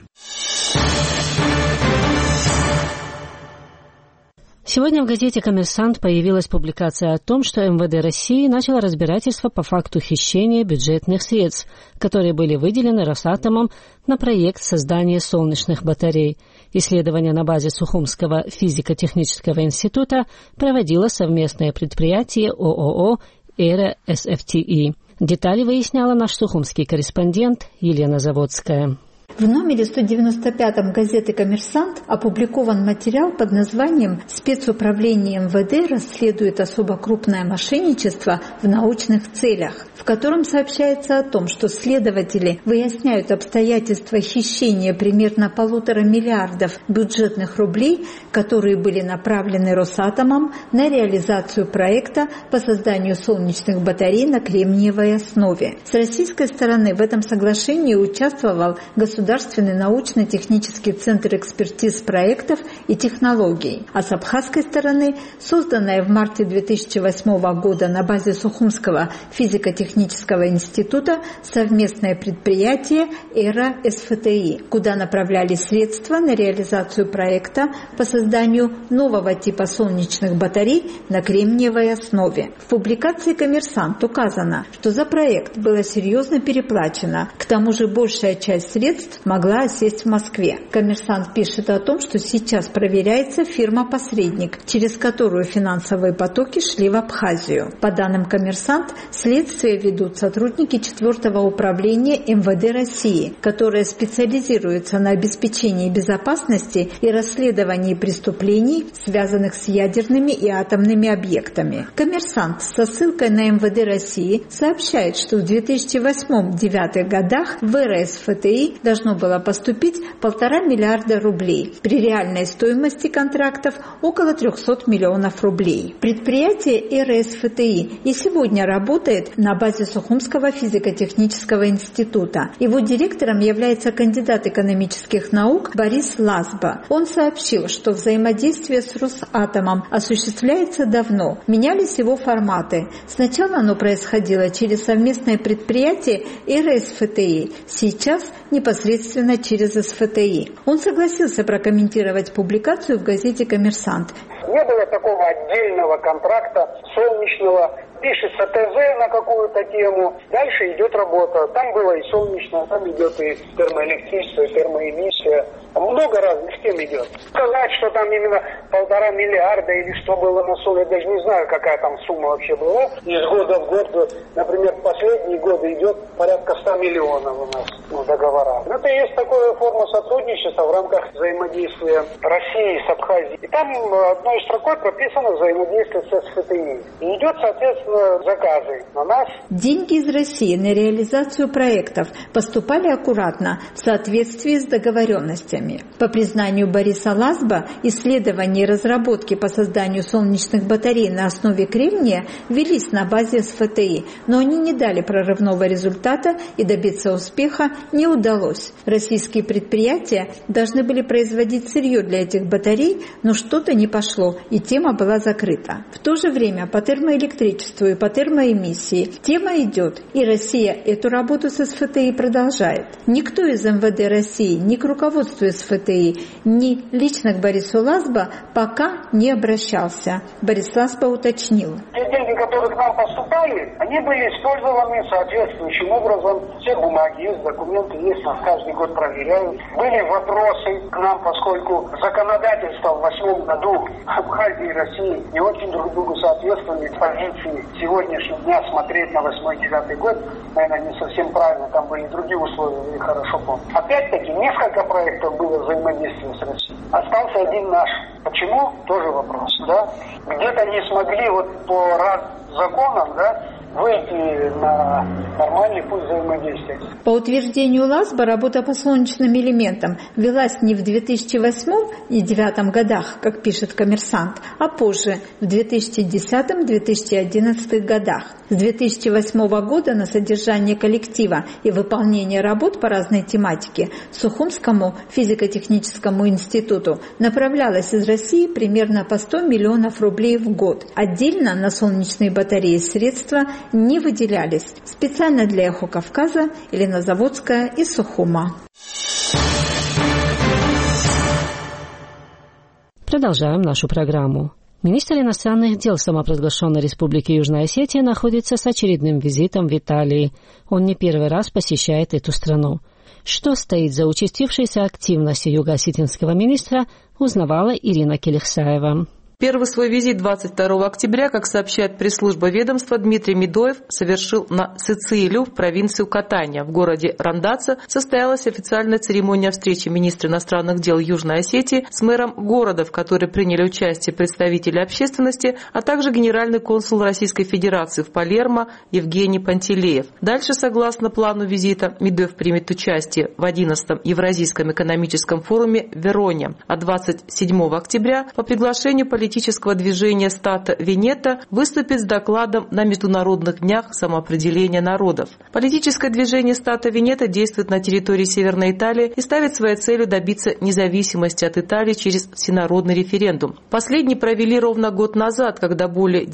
Сегодня в газете «Коммерсант» появилась публикация о том, что МВД России начало разбирательство по факту хищения бюджетных средств, которые были выделены Росатомом на проект создания солнечных батарей. Исследование на базе Сухумского физико-технического института проводило совместное предприятие ООО «Эра СФТИ». Детали выясняла наш сухумский корреспондент Елена Заводская. В номере 195 газеты «Коммерсант» опубликован материал под названием «Спецуправление МВД расследует особо крупное мошенничество в научных целях», в котором сообщается о том, что следователи выясняют обстоятельства хищения примерно 1,5 миллиарда бюджетных рублей, которые были направлены Росатомом на реализацию проекта по созданию солнечных батарей на кремниевой основе. С российской стороны в этом соглашении участвовал государственный Государственный научно-технический центр экспертиз проектов и технологий. А с абхазской стороны созданное в марте 2008 года на базе Сухумского физико-технического института совместное предприятие «Эра СФТИ», куда направлялись средства на реализацию проекта по созданию нового типа солнечных батарей на кремниевой основе. В публикации «Коммерсант» указано, что за проект было серьезно переплачено. К тому же большая часть средств могла осесть в Москве. «Коммерсант» пишет о том, что сейчас проверяется фирма-посредник, через которую финансовые потоки шли в Абхазию. По данным «Коммерсант», следствие ведут сотрудники 4-го управления МВД России, которое специализируется на обеспечении безопасности и расследовании преступлений, связанных с ядерными и атомными объектами. «Коммерсант» со ссылкой на МВД России сообщает, что в 2008-2009 годах в РСФТИ должно было поступить 1,5 миллиарда рублей. При реальной стоимости контрактов около 300 миллионов рублей. Предприятие РСФТИ и сегодня работает на базе Сухумского физико-технического института. Его директором является кандидат экономических наук Борис Лазба. Он сообщил, что взаимодействие с Росатомом осуществляется давно. Менялись его форматы. Сначала оно происходило через совместное предприятие РСФТИ, сейчас непосредственно через СФТИ. Он согласился прокомментировать публикацию в газете «Коммерсант». Не было такого отдельного контракта солнечного. Пишется ТЗ на какую-то тему, дальше идет работа. Там было и солнечное, там идет и термоэлектричество, и термоэмиссия. Много разных тем идет. Сказать, что там именно 1,5 миллиарда или что было на соль, я даже не знаю, какая там сумма вообще была. Из года в год, например, последние годы идет порядка 100 миллионов у нас в договорах. Это и есть такая форма сотрудничества в рамках взаимодействия России с Абхазией. И там одной строкой прописано взаимодействие с СФТИ. И идет, соответственно, заказы на нас. Деньги из России на реализацию проектов поступали аккуратно в соответствии с договоренностями. По признанию Бориса Лазба, исследования и разработки по созданию солнечных батарей на основе кремния велись на базе СФТИ, но они не дали прорывного результата и добиться успеха не удалось. Российские предприятия должны были производить сырье для этих батарей, но что-то не пошло, и тема была закрыта. В то же время по термоэлектричеству и по термоэмиссии тема идет, и Россия эту работу с СФТИ продолжает. Никто из МВД России, ни к руководству СФТИ, ни лично к Борису Лазба пока не обращался. Борис Лазба уточнил. Те деньги, которые к нам поступали, они были использованы соответствующим образом. Все бумаги есть, документы есть, нас каждый год проверяют. Были вопросы к нам, поскольку законодательство в 2008 году Абхазии и России не очень друг другу соответствовали позиции сегодняшнего дня. Смотреть на 2008-2009 год, наверное, не совсем правильно, там были другие условия, вы хорошо помните. Опять-таки, несколько проектов было взаимодействия с Россией. Остался один наш. Почему? Тоже вопрос, да? Где-то не смогли вот по законам, да, выйти на нормальный путь взаимодействия. По утверждению Лазба, работа по солнечным элементам велась не в 2008 и 2009 годах, как пишет «Коммерсант», а позже, в 2010-2011 годах. С 2008 года на содержание коллектива и выполнение работ по разной тематике Сухумскому физико-техническому институту направлялось из России примерно по 100 миллионов рублей в год. Отдельно на солнечные батареи средства не выделялись. Специально для «Эхо Кавказа» Елена Заводская из Сухума. Продолжаем нашу программу. Министр иностранных дел самопровозглашенной Республики Южная Осетия находится с очередным визитом в Италии. Он не первый раз посещает эту страну. Что стоит за участившейся активностью юго-осетинского министра, узнавала Ирина Келихсаева. Первый свой визит 22 октября, как сообщает пресс-служба ведомства, Дмитрий Медоев совершил на Сицилию, в провинцию Катания. В городе Рандацо состоялась официальная церемония встречи министра иностранных дел Южной Осетии с мэром города, в которой приняли участие представители общественности, а также генеральный консул Российской Федерации в Палермо Евгений Пантелеев. Дальше, согласно плану визита, Медоев примет участие в 11-м Евразийском экономическом форуме в Вероне. А 27 октября по приглашению политических политического движения Стата Венето выступит с докладом на Международных днях самоопределения народов. Политическое движение Стата Венето действует на территории Северной Италии и ставит своей целью добиться независимости от Италии через всенародный референдум. Последний провели ровно год назад, когда более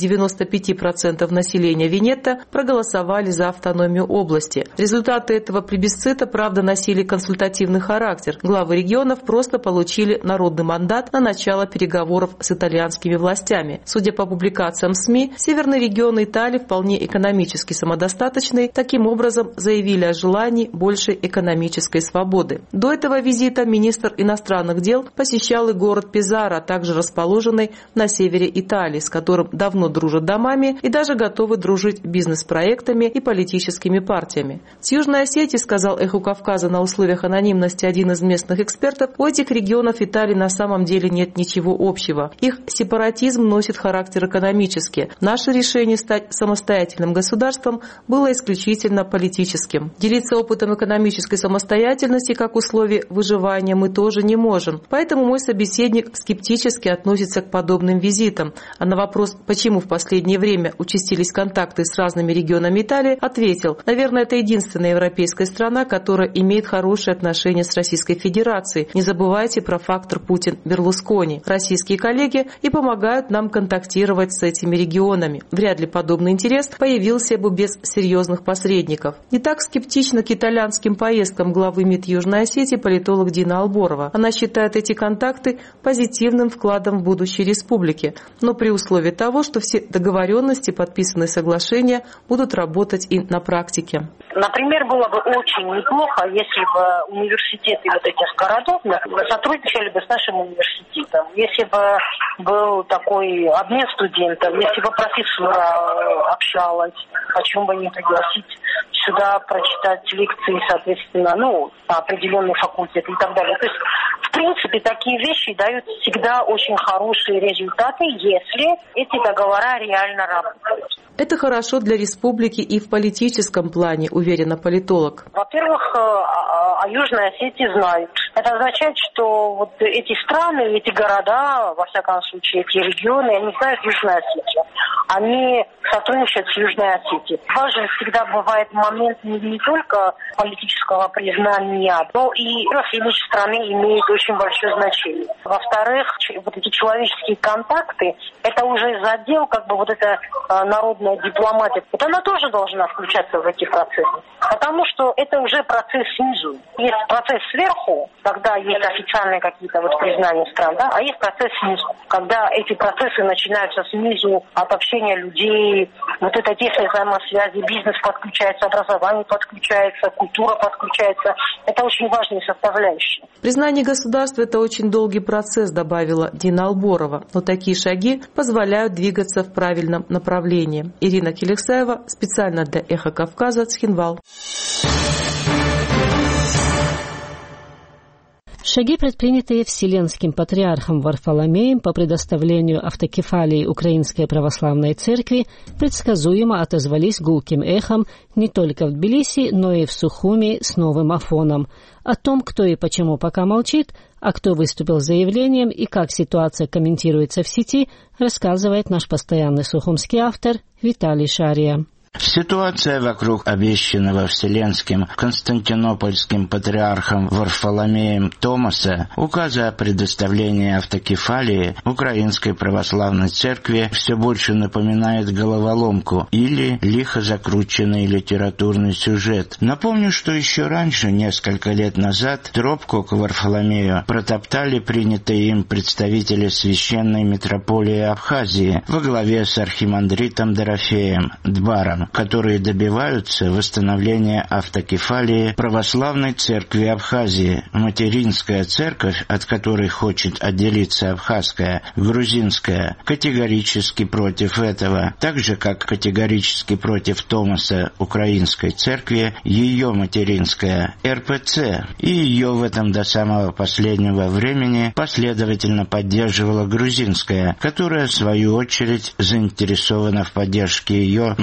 95% населения Венето проголосовали за автономию области. Результаты этого плебисцита, правда, носили консультативный характер. Главы регионов просто получили народный мандат на начало переговоров с итальянскими властями. Судя по публикациям СМИ, северные регионы Италии вполне экономически самодостаточные, таким образом заявили о желании большей экономической свободы. До этого визита министр иностранных дел посещал и город Пизаро, также расположенный на севере Италии, с которым давно дружат домами и даже готовы дружить бизнес-проектами и политическими партиями. С Южной Осетией, сказал «Эхо Кавказа» на условиях анонимности один из местных экспертов, у этих регионов Италии на самом деле нет ничего общего. Их сепаратизм носит характер экономический. Наше решение стать самостоятельным государством было исключительно политическим. Делиться опытом экономической самостоятельности как условие выживания мы тоже не можем. Поэтому мой собеседник скептически относится к подобным визитам. А на вопрос, почему в последнее время участились контакты с разными регионами Италии, ответил: наверное, это единственная европейская страна, которая имеет хорошие отношения с Российской Федерацией. Не забывайте про фактор Путин-Берлускони. Российские коллеги и помогают нам контактировать с этими регионами. Вряд ли подобный интерес появился бы без серьезных посредников. Не так скептично к итальянским поездкам главы МИД Южной Осетии политолог Дина Алборова. Она считает эти контакты позитивным вкладом в будущее республики, но при условии того, что все договоренности, подписанные соглашения будут работать и на практике. Например, было бы очень неплохо, если бы университеты вот этих городов сотрудничали бы с нашим университетом, если бы был такой обмен студентов, если бы профессура общалась, почему бы не пригласить сюда прочитать лекции, соответственно, по определенный факультет и так далее. То есть, в принципе, такие вещи дают всегда очень хорошие результаты, если эти договора реально работают. Это хорошо для республики и в политическом плане, уверена политолог. Во-первых, о Южной Осетии знают. Это означает, что вот эти страны, эти города, во всяком случае, эти регионы, они знают Южную Осетию. Они сотрудничают с Южной Осетией. Важен всегда бывает момент не только политического признания, но и имидж страны имеет очень большое значение. Во-вторых, вот эти человеческие контакты, это уже задел, вот эта народная дипломатия. Вот она тоже должна включаться в эти процессы. Потому что это уже процесс снизу. Есть процесс сверху, когда есть официальные какие-то признания стран, а есть процесс снизу. Когда эти процессы начинаются снизу от общения людей, вот эта тесная взаимосвязи, бизнес подключается, образование подключается, культура подключается. Это очень важные составляющие. Признание государства – это очень долгий процесс, добавила Дина Алборова. Но такие шаги позволяют двигаться в правильном направлении. Ирина Келексаева, специально для «Эхо Кавказа», Цхинвал. Шаги, предпринятые Вселенским патриархом Варфоломеем по предоставлению автокефалии Украинской Православной Церкви, предсказуемо отозвались гулким эхом не только в Тбилиси, но и в Сухуми с новым Афоном. О том, кто и почему пока молчит, а кто выступил с заявлением и как ситуация комментируется в сети, рассказывает наш постоянный сухумский автор Виталий Шария. Ситуация вокруг обещанного Вселенским Константинопольским патриархом Варфоломеем Томаса указа о предоставлении автокефалии Украинской Православной Церкви все больше напоминает головоломку или лихо закрученный литературный сюжет. Напомню, что еще раньше, несколько лет назад, тропку к Варфоломею протоптали принятые им представители священной митрополии Абхазии во главе с архимандритом Дорофеем Дбаром, которые добиваются восстановления автокефалии Православной Церкви Абхазии. Материнская церковь, от которой хочет отделиться абхазская, грузинская, категорически против этого, так же, как категорически против Томаса Украинской Церкви, ее материнская РПЦ, и ее в этом до самого последнего времени последовательно поддерживала грузинская, которая, в свою очередь, заинтересована в поддержке ее московская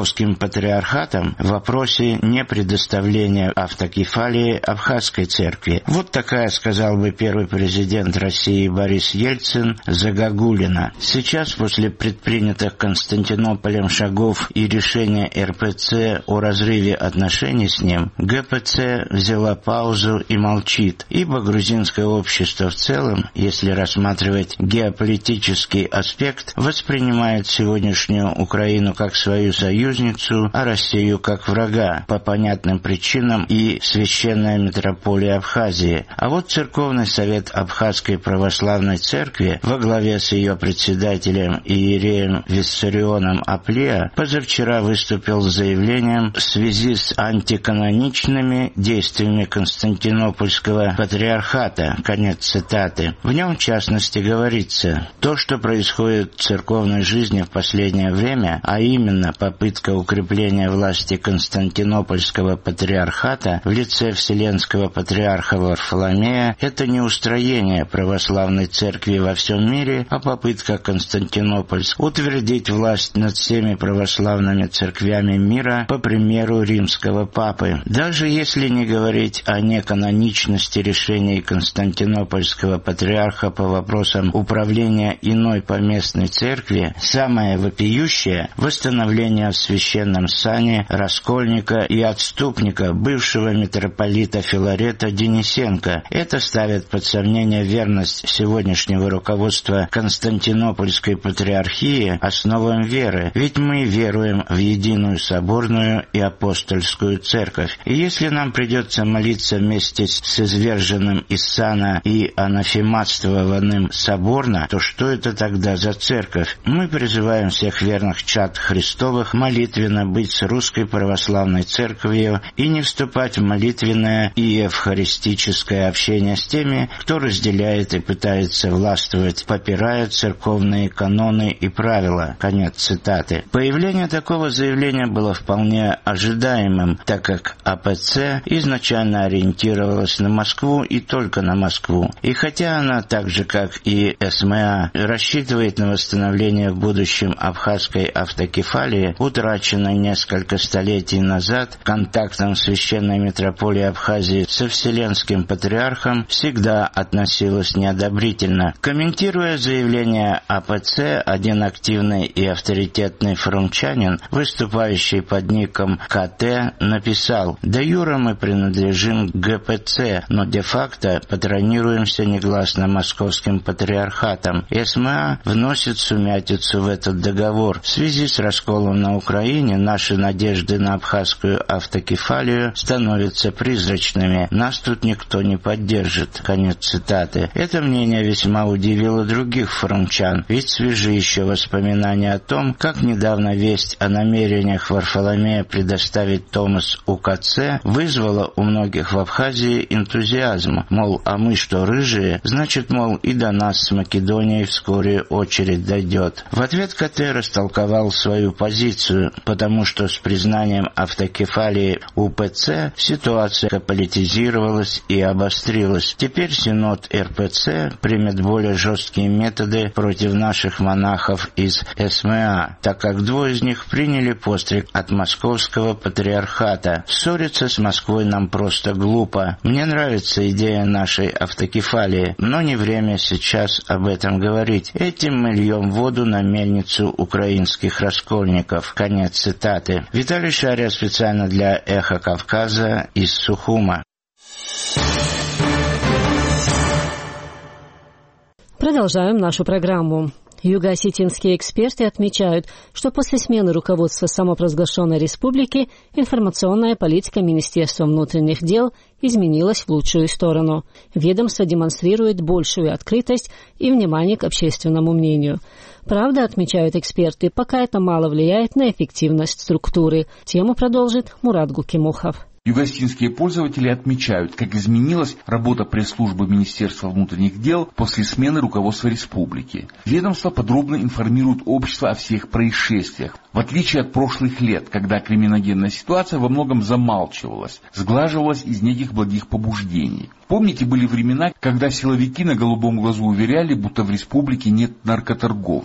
Московским патриархатом в вопросе непредоставления автокефалии Абхазской церкви. Вот такая, сказал бы первый президент России Борис Ельцин, загогулина. Сейчас, после предпринятых Константинополем шагов и решения РПЦ о разрыве отношений с ним, ГПЦ взяла паузу и молчит, ибо грузинское общество в целом, если рассматривать геополитический аспект, воспринимает сегодняшнюю Украину как свою союзницу, а Россию как врага, по понятным причинам, и священная митрополия Абхазии. А вот Церковный совет Абхазской православной церкви во главе с ее председателем иереем Виссарионом Аплеа позавчера выступил с заявлением в связи с антиканоничными действиями Константинопольского патриархата. Конец цитаты. В нем, в частности, говорится: то, что происходит в церковной жизни в последнее время, а именно попытка укрепления власти Константинопольского патриархата в лице Вселенского патриарха Варфоломея, это не устроение православной церкви во всем мире, а попытка Константинопольска утвердить власть над всеми православными церквями мира по примеру римского папы. Даже если не говорить о неканоничности решений Константинопольского патриарха по вопросам управления иной поместной церкви, самое вопиющее — восстановление в священном сане раскольника и отступника, бывшего митрополита Филарета Денисенко. Это ставит под сомнение верность сегодняшнего руководства Константинопольской патриархии основам веры, ведь мы веруем в единую соборную и апостольскую церковь. И если нам придется молиться вместе с изверженным из сана и анафематствованным соборно, то что это тогда за церковь? Мы призываем всех верных чад Христовых молитвенно быть с русской православной церковью и не вступать в молитвенное и евхаристическое общение с теми, кто разделяет и пытается властвовать, попирая церковные каноны и правила. Конец цитаты. Появление такого заявления было вполне ожидаемым, так как АПЦ изначально ориентировалась на Москву и только на Москву. И хотя она, так же как и СМА, рассчитывает на восстановление в будущем абхазской автокефалии, утраченной несколько столетий назад контактом священной митрополии Абхазии со Вселенским патриархом, всегда относилась неодобрительно. Комментируя заявление АПЦ, один активный и авторитетный форумчанин, выступающий под ником КТ, написал: «Де юре мы принадлежим к ГПЦ, но де-факто патронируемся негласно московским патриархатом. СМА вносит сумятицу в этот договор. В связи с расколом на Украине наши надежды на абхазскую автокефалию становятся призрачными. Нас тут никто не поддержит». Конец цитаты. Это мнение весьма удивило других форумчан, ведь свежи еще воспоминания о том, как недавно весть о намерениях Варфоломея предоставить Томос УКЦ вызвала у многих в Абхазии энтузиазм. Мол, а мы что, рыжие? Значит, мол, и до нас с Македонией вскоре очередь дойдет. В ответ КТ растолковал свою позицию, потому что с признанием автокефалии УПЦ ситуация политизировалась и обострилась. Теперь Синод РПЦ примет более жесткие методы против наших монахов из СМА, так как двое из них приняли постриг от московского патриархата. Ссориться с Москвой нам просто глупо. Мне нравится идея нашей автокефалии, но не время сейчас об этом говорить. Этим мы льем воду на мельницу украинских раскольников. Конец цитаты. Виталий Шария специально для «Эхо Кавказа» из Сухума. Продолжаем нашу программу. Юго-осетинские эксперты отмечают, что после смены руководства самопровозглашенной республики информационная политика Министерства внутренних дел изменилась в лучшую сторону. Ведомство демонстрирует большую открытость и внимание к общественному мнению. Правда, отмечают эксперты, пока это мало влияет на эффективность структуры. Тему продолжит Мурат Гукимухов. Юго-осетинские пользователи отмечают, как изменилась работа пресс-службы Министерства внутренних дел после смены руководства республики. Ведомство подробно информирует общество о всех происшествиях. В отличие от прошлых лет, когда криминогенная ситуация во многом замалчивалась, сглаживалась из неких благих побуждений. Помните, были времена, когда силовики на голубом глазу уверяли, будто в республике нет наркоторговли.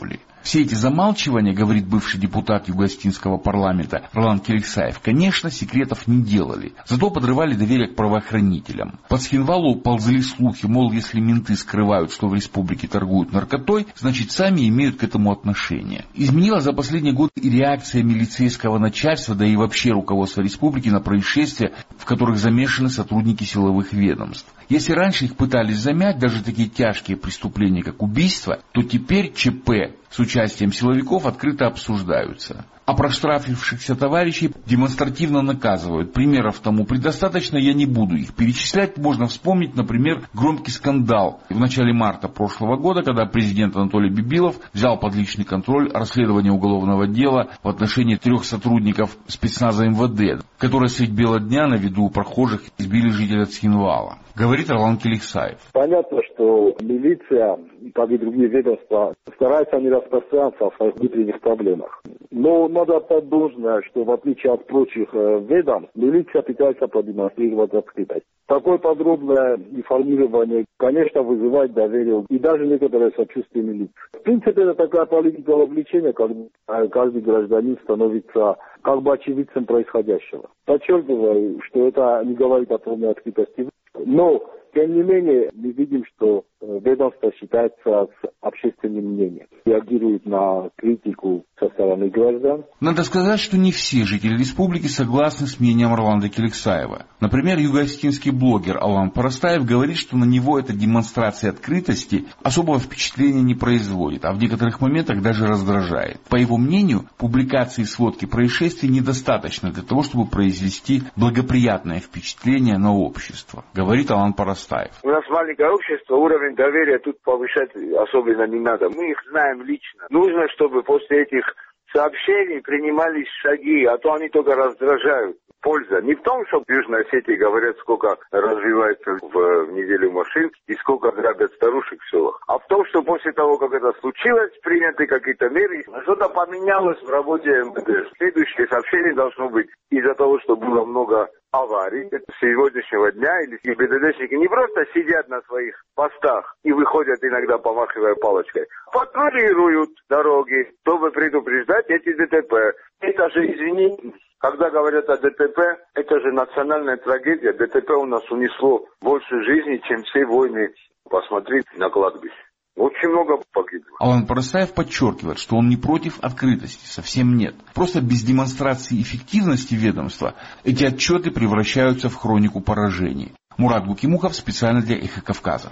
Все эти замалчивания, говорит бывший депутат Юго-Остинского парламента Ролан Келексаев, конечно, секретов не делали, зато подрывали доверие к правоохранителям. По Цхинвалу ползли слухи, мол, если менты скрывают, что в республике торгуют наркотой, значит, сами имеют к этому отношение. Изменилась за последний год и реакция милицейского начальства, да и вообще руководства республики на происшествия, в которых замешаны сотрудники силовых ведомств. Если раньше их пытались замять, даже такие тяжкие преступления, как убийство, то теперь ЧП с участием силовиков открыто обсуждаются. А проштрафившихся товарищей демонстративно наказывают. Примеров тому предостаточно, я не буду их перечислять. Можно вспомнить, например, громкий скандал в начале марта прошлого года, когда президент Анатолий Бибилов взял под личный контроль расследование уголовного дела в отношении 3 сотрудников спецназа МВД, которые средь бела дня на виду у прохожих избили жителя Цхинвала. Говорит Ролан Келексаев. Понятно, что милиция, как и другие ведомства, стараются не распространяться о своих внутренних проблемах. Но надо отдать должное, что в отличие от прочих ведомств, милиция пытается продемонстрировать открытость. Такое подробное информирование, конечно, вызывает доверие и даже некоторое сочувствие милиции. В принципе, это такая политика вовлечения, когда каждый гражданин становится как бы очевидцем происходящего. Подчеркиваю, что это не говорит о полной открытости. Но, тем не менее, мы видим, что ведомство считается с общественным мнением, реагирует на критику со стороны граждан. Надо сказать, что не все жители республики согласны с мнением Роланда Келексаева. Например, юго-остинский блогер Алан Парастаев говорит, что на него эта демонстрация открытости особого впечатления не производит, а в некоторых моментах даже раздражает. По его мнению, публикации сводки происшествий недостаточно для того, чтобы произвести благоприятное впечатление на общество, говорит Алан Парастаев. У нас маленькое общество, уровень доверия тут повышать особенно не надо. Мы их знаем лично. Нужно, чтобы после этих сообщений принимались шаги, а то они только раздражают. Польза не в том, что в Южной Осетии говорят, сколько развивается в неделю машин и сколько грабят старушек в селах, а в том, что после того, как это случилось, приняты какие-то меры, что-то поменялось в работе МВД. Следующее сообщение должно быть из-за того, что было много аварий с сегодняшнего дня, или ГИБДДшники не просто сидят на своих постах и выходят иногда, помахивая палочкой, патрулируют дороги, чтобы предупреждать эти ДТП. Это же, извините, когда говорят о ДТП, это же национальная трагедия. ДТП у нас унесло больше жизней, чем все войны. Посмотрите на кладбище. Очень много погибло. Алан Парастаев подчеркивает, что он не против открытости, совсем нет. Просто без демонстрации эффективности ведомства эти отчеты превращаются в хронику поражений. Мурат Гукимухов специально для «Эхо Кавказа».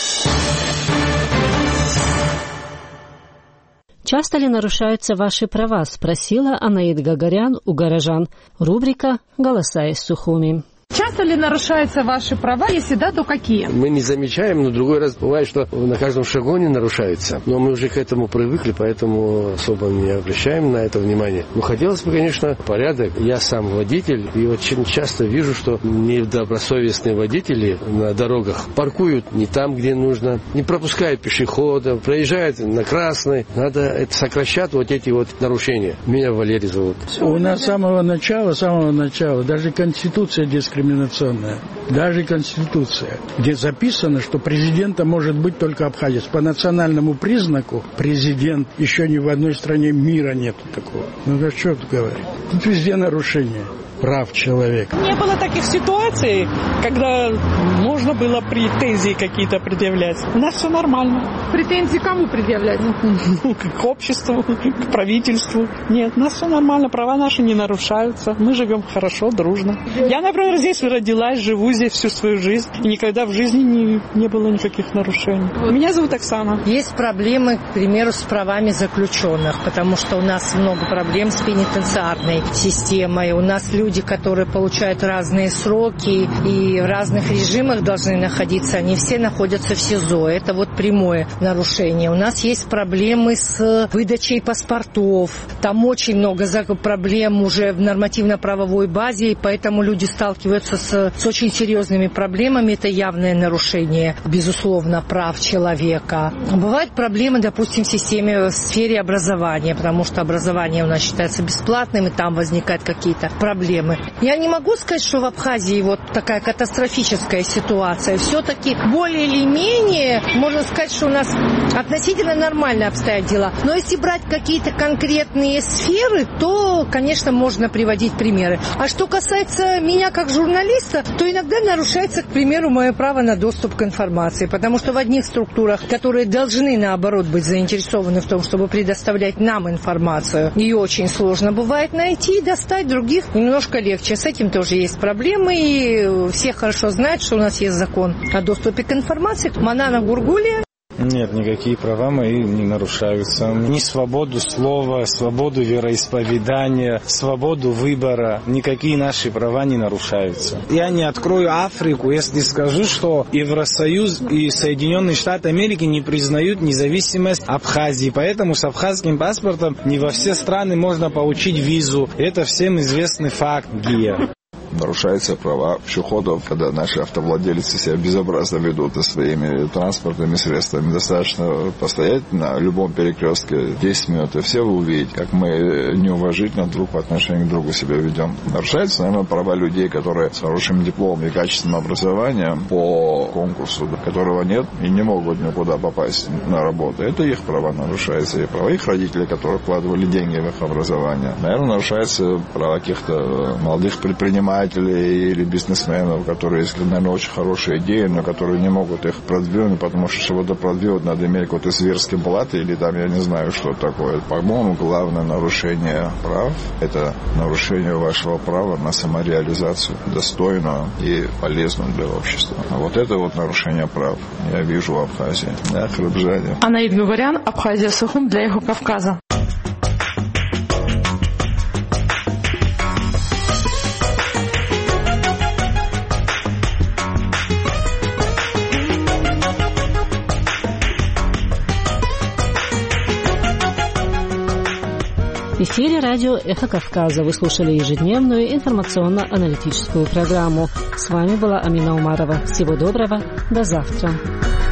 Часто ли нарушаются ваши права, спросила Анаид Гагарян у горожан. Рубрика «Голоса из Сухуми». Часто ли нарушаются ваши права? Если да, то какие? Мы не замечаем, но другой раз бывает, что на каждом шагу они нарушаются. Но мы уже к этому привыкли, поэтому особо не обращаем на это внимание. Но хотелось бы, конечно, порядок. Я сам водитель, и очень часто вижу, что недобросовестные водители на дорогах паркуют не там, где нужно, не пропускают пешеходов, проезжают на красный. Надо это сокращать, вот эти вот нарушения. Меня Валерий зовут. У нас с самого начала, даже Конституция дискриминационная. Даже Конституция, где записано, что президентом может быть только абхазец. По национальному признаку президент еще ни в одной стране мира нету такого. Ну да что тут говорить? Тут везде нарушения прав человека. Не было таких ситуаций, когда можно было претензии какие-то предъявлять. У нас все нормально. Претензии кому предъявлять? К обществу, к правительству. Нет, у нас все нормально, права наши не нарушаются. Мы живем хорошо, дружно. Я, например, здесь родилась, живу здесь всю свою жизнь. И никогда в жизни не было никаких нарушений. Меня зовут Оксана. Есть проблемы, к примеру, с правами заключенных, потому что у нас много проблем с пенитенциарной системой. У нас люди, которые получают разные сроки и в разных режимах должны находиться, они все находятся в СИЗО. Это вот прямое нарушение. У нас есть проблемы с выдачей паспортов. Там очень много проблем уже в нормативно-правовой базе, и поэтому люди сталкиваются с очень серьезными проблемами. Это явное нарушение, безусловно, прав человека. Бывают проблемы, допустим, в сфере образования, потому что образование у нас считается бесплатным, и там возникают какие-то проблемы. проблемы. Я не могу сказать, что в Абхазии вот такая катастрофическая ситуация. Все-таки более или менее, можно сказать, что у нас относительно нормально обстоят дела. Но если брать какие-то конкретные сферы, то, конечно, можно приводить примеры. А что касается меня как журналиста, то иногда нарушается, к примеру, мое право на доступ к информации. Потому что в одних структурах, которые должны, наоборот, быть заинтересованы в том, чтобы предоставлять нам информацию, ее очень сложно бывает найти и достать, других немножко легче. С этим тоже есть проблемы, и все хорошо знают, что у нас есть закон о доступе к информации. Манана Гургулия. Нет, никакие права мои не нарушаются. Ни свободу слова, свободу вероисповедания, свободу выбора. Никакие наши права не нарушаются. Я не открою Африку, если скажу, что Евросоюз и Соединенные Штаты Америки не признают независимость Абхазии. Поэтому с абхазским паспортом не во все страны можно получить визу. Это всем известный факт, Гия. Нарушаются права пешеходов, когда наши автовладельцы себя безобразно ведут со своими транспортными средствами. Достаточно постоять на любом перекрестке 10 минут, и все вы увидите, как мы неуважительно друг по отношению к другу себя ведем. Нарушаются, наверное, права людей, которые с хорошим дипломом и качественным образованием по конкурсу, которого нет, и не могут никуда попасть на работу. Это их права нарушаются, и права их родителей, которые вкладывали деньги в их образование. Наверное, нарушаются права каких-то молодых предпринимателей или бизнесменов, которые, если, наверное, очень хорошие идеи, но которые не могут их продвинуть, потому что, чтобы это продвинуть, надо иметь какой-то зверский плат или там, я не знаю, что такое. По-моему, главное нарушение прав – это нарушение вашего права на самореализацию, достойную и полезную для общества. А вот это вот нарушение прав я вижу в Абхазии. Да, храбжане. Анаид Гугарян, Абхазия Сухум для Эхо Кавказа. В эфире радио «Эхо Кавказа». Вы слушали ежедневную информационно-аналитическую программу. С вами была Амина Умарова. Всего доброго. До завтра.